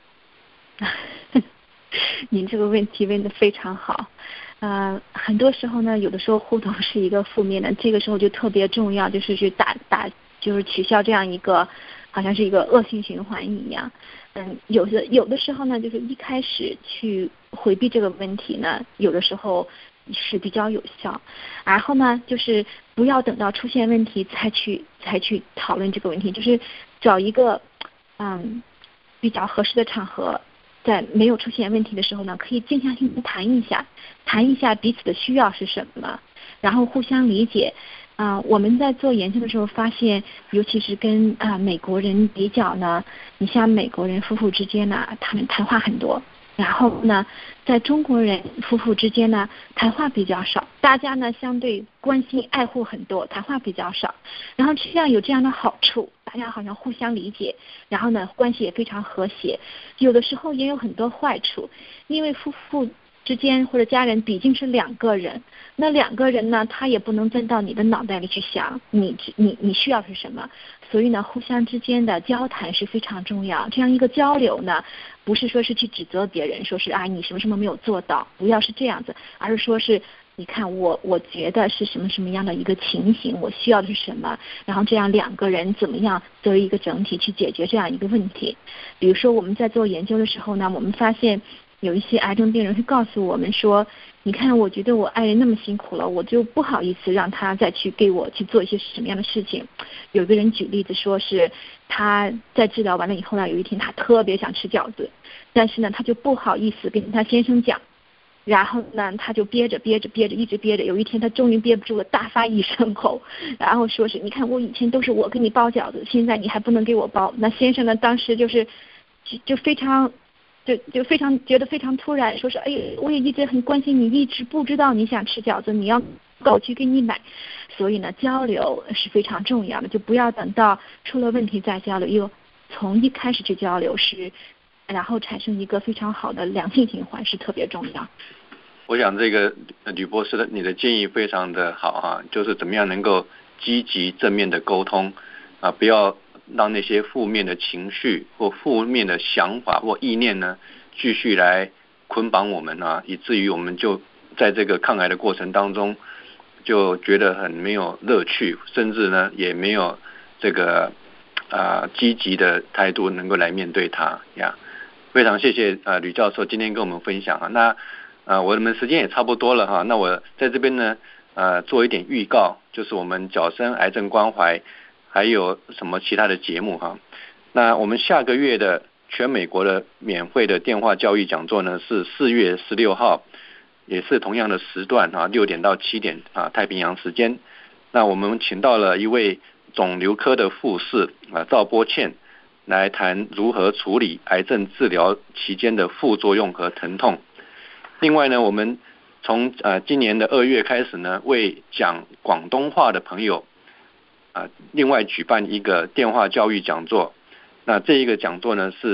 您这个问题问得非常好。呃，很多时候呢，有的时候互动是一个负面的，这个时候就特别重要，就是去打打，就是取消这样一个好像是一个恶性循环一样。嗯，有的有的时候呢，就是一开始去回避这个问题呢，有的时候是比较有效，然后呢，就是不要等到出现问题才去才去讨论这个问题，就是找一个嗯比较合适的场合，在没有出现问题的时候呢，可以静下心来谈一下，谈一下彼此的需要是什么，然后互相理解。啊、呃，我们在做研究的时候发现，尤其是跟啊、呃、美国人比较呢，你像美国人夫妇之间呢，他们谈话很多。然后呢，在中国人夫妇之间呢，谈话比较少，大家呢相对关心爱护很多，谈话比较少。然后这样有这样的好处，大家好像互相理解，然后呢关系也非常和谐。有的时候也有很多坏处，因为夫妇之间或者家人毕竟是两个人，那两个人呢，他也不能钻到你的脑袋里去想你你你需要是什么，所以呢，互相之间的交谈是非常重要。这样一个交流呢，不是说是去指责别人，说是啊你什么什么没有做到，不要是这样子，而是说是你看我我觉得是什么什么样的一个情形，我需要的是什么，然后这样两个人怎么样作为一个整体去解决这样一个问题。比如说我们在做研究的时候呢，我们发现有一些癌症病人会告诉我们说，你看我觉得我爱人那么辛苦了，我就不好意思让他再去给我去做一些什么样的事情。有个人举例子说是他在治疗完了以后呢，有一天他特别想吃饺子，但是呢他就不好意思跟他先生讲，然后呢他就憋着憋着憋着一直憋着，有一天他终于憋不住了，大发一声吼，然后说是你看我以前都是我给你包饺子，现在你还不能给我包。那先生呢当时就是就就非常就就非常觉得非常突然，说是哎，我也一直很关心你，一直不知道你想吃饺子，你要我去给你买。所以呢，交流是非常重要的，就不要等到出了问题再交流，又从一开始去交流是，然后产生一个非常好的良性循环是特别重要。 我想这个吕博士的你的建议非常的好哈，就是怎么样能够积极正面的沟通啊，不要让那些负面的情绪或负面的想法或意念呢，继续来捆绑我们啊，以至于我们就在这个抗癌的过程当中，就觉得很没有乐趣，甚至呢也没有这个啊、呃、积极的态度能够来面对它呀。非常谢谢啊、呃、吕教授今天跟我们分享啊。那啊、呃、我们时间也差不多了哈，那我在这边呢呃做一点预告，就是我们角生癌症关怀还有什么其他的节目哈。那我们下个月的全美国的免费的电话教育讲座呢是四月十六号，也是同样的时段啊，六点到七点啊，太平洋时间。那我们请到了一位肿瘤科的护士啊，赵波倩来谈如何处理癌症治疗期间的副作用和疼痛。另外呢，我们从呃今年的二月开始呢，为讲广东话的朋友啊，另外举办一个电话教育讲座。那这一个讲座呢是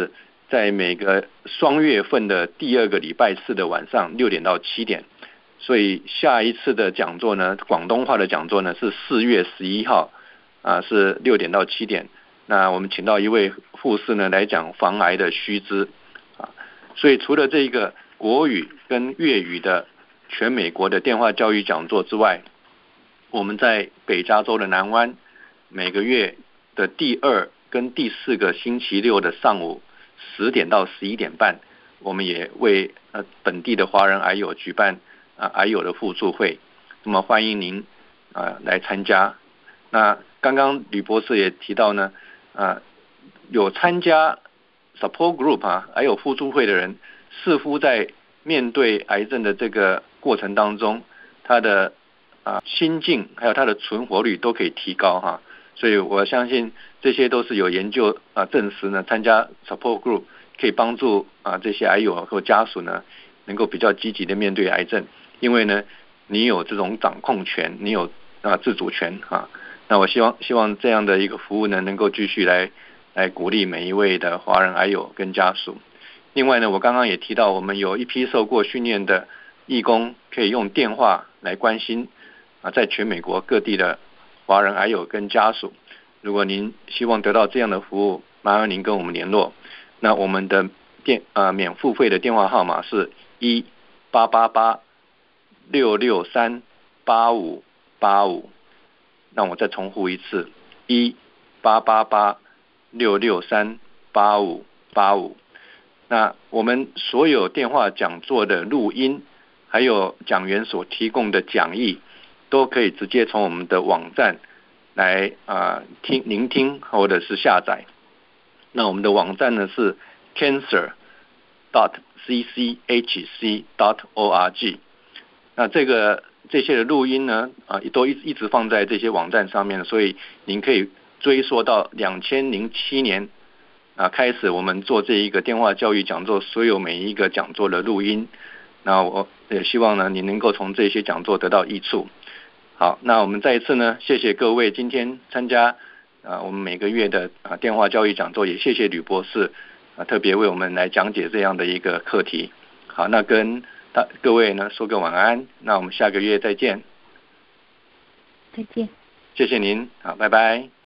在每个双月份的第二个礼拜四的晚上六点到七点。所以下一次的讲座呢，广东话的讲座呢是四月十一号啊，是六点到七点。那我们请到一位护士呢来讲防癌的须知啊。所以除了这个国语跟粤语的全美国的电话教育讲座之外，我们在北加州的南湾每个月的第二跟第四个星期六的上午十点到十一点半，我们也为呃本地的华人癌友举办啊癌友的互助会，那么欢迎您啊来参加。那刚刚吕博士也提到呢，啊有参加 support group 啊癌友互助会的人，似乎在面对癌症的这个过程当中，他的啊心境还有他的存活率都可以提高哈。所以我相信这些都是有研究啊证实呢，参加 support group 可以帮助啊这些癌友和家属呢，能够比较积极的面对癌症，因为呢你有这种掌控权，你有啊自主权啊。那我希望希望这样的一个服务呢，能够继续来来鼓励每一位的华人癌友跟家属。另外呢，我刚刚也提到，我们有一批受过训练的义工，可以用电话来关心啊在全美国各地的华人癌友跟家属。如果您希望得到这样的服务，麻烦您跟我们联络。那我们的电啊免付费的电话号码是一八八八六六三八五八五。让我再重复一次，一八八八六六三八五八五。那我们所有电话讲座的录音，还有讲员所提供的讲义，都可以直接从我们的网站来啊、呃、听聆听或者是下载。那我们的网站呢是 cancer dot c c h c dot org。那这个这些的录音呢啊都一一直放在这些网站上面，所以您可以追溯到两千零七年啊开始我们做这一个电话教育讲座，所有每一个讲座的录音。那我也希望呢你能够从这些讲座得到益处。好，那我们再一次呢谢谢各位今天参加啊我们每个月的啊电话教育讲座，也谢谢吕博士啊特别为我们来讲解这样的一个课题。好，那跟大各位呢说个晚安，那我们下个月再见。 再见。 谢谢您，好，拜拜。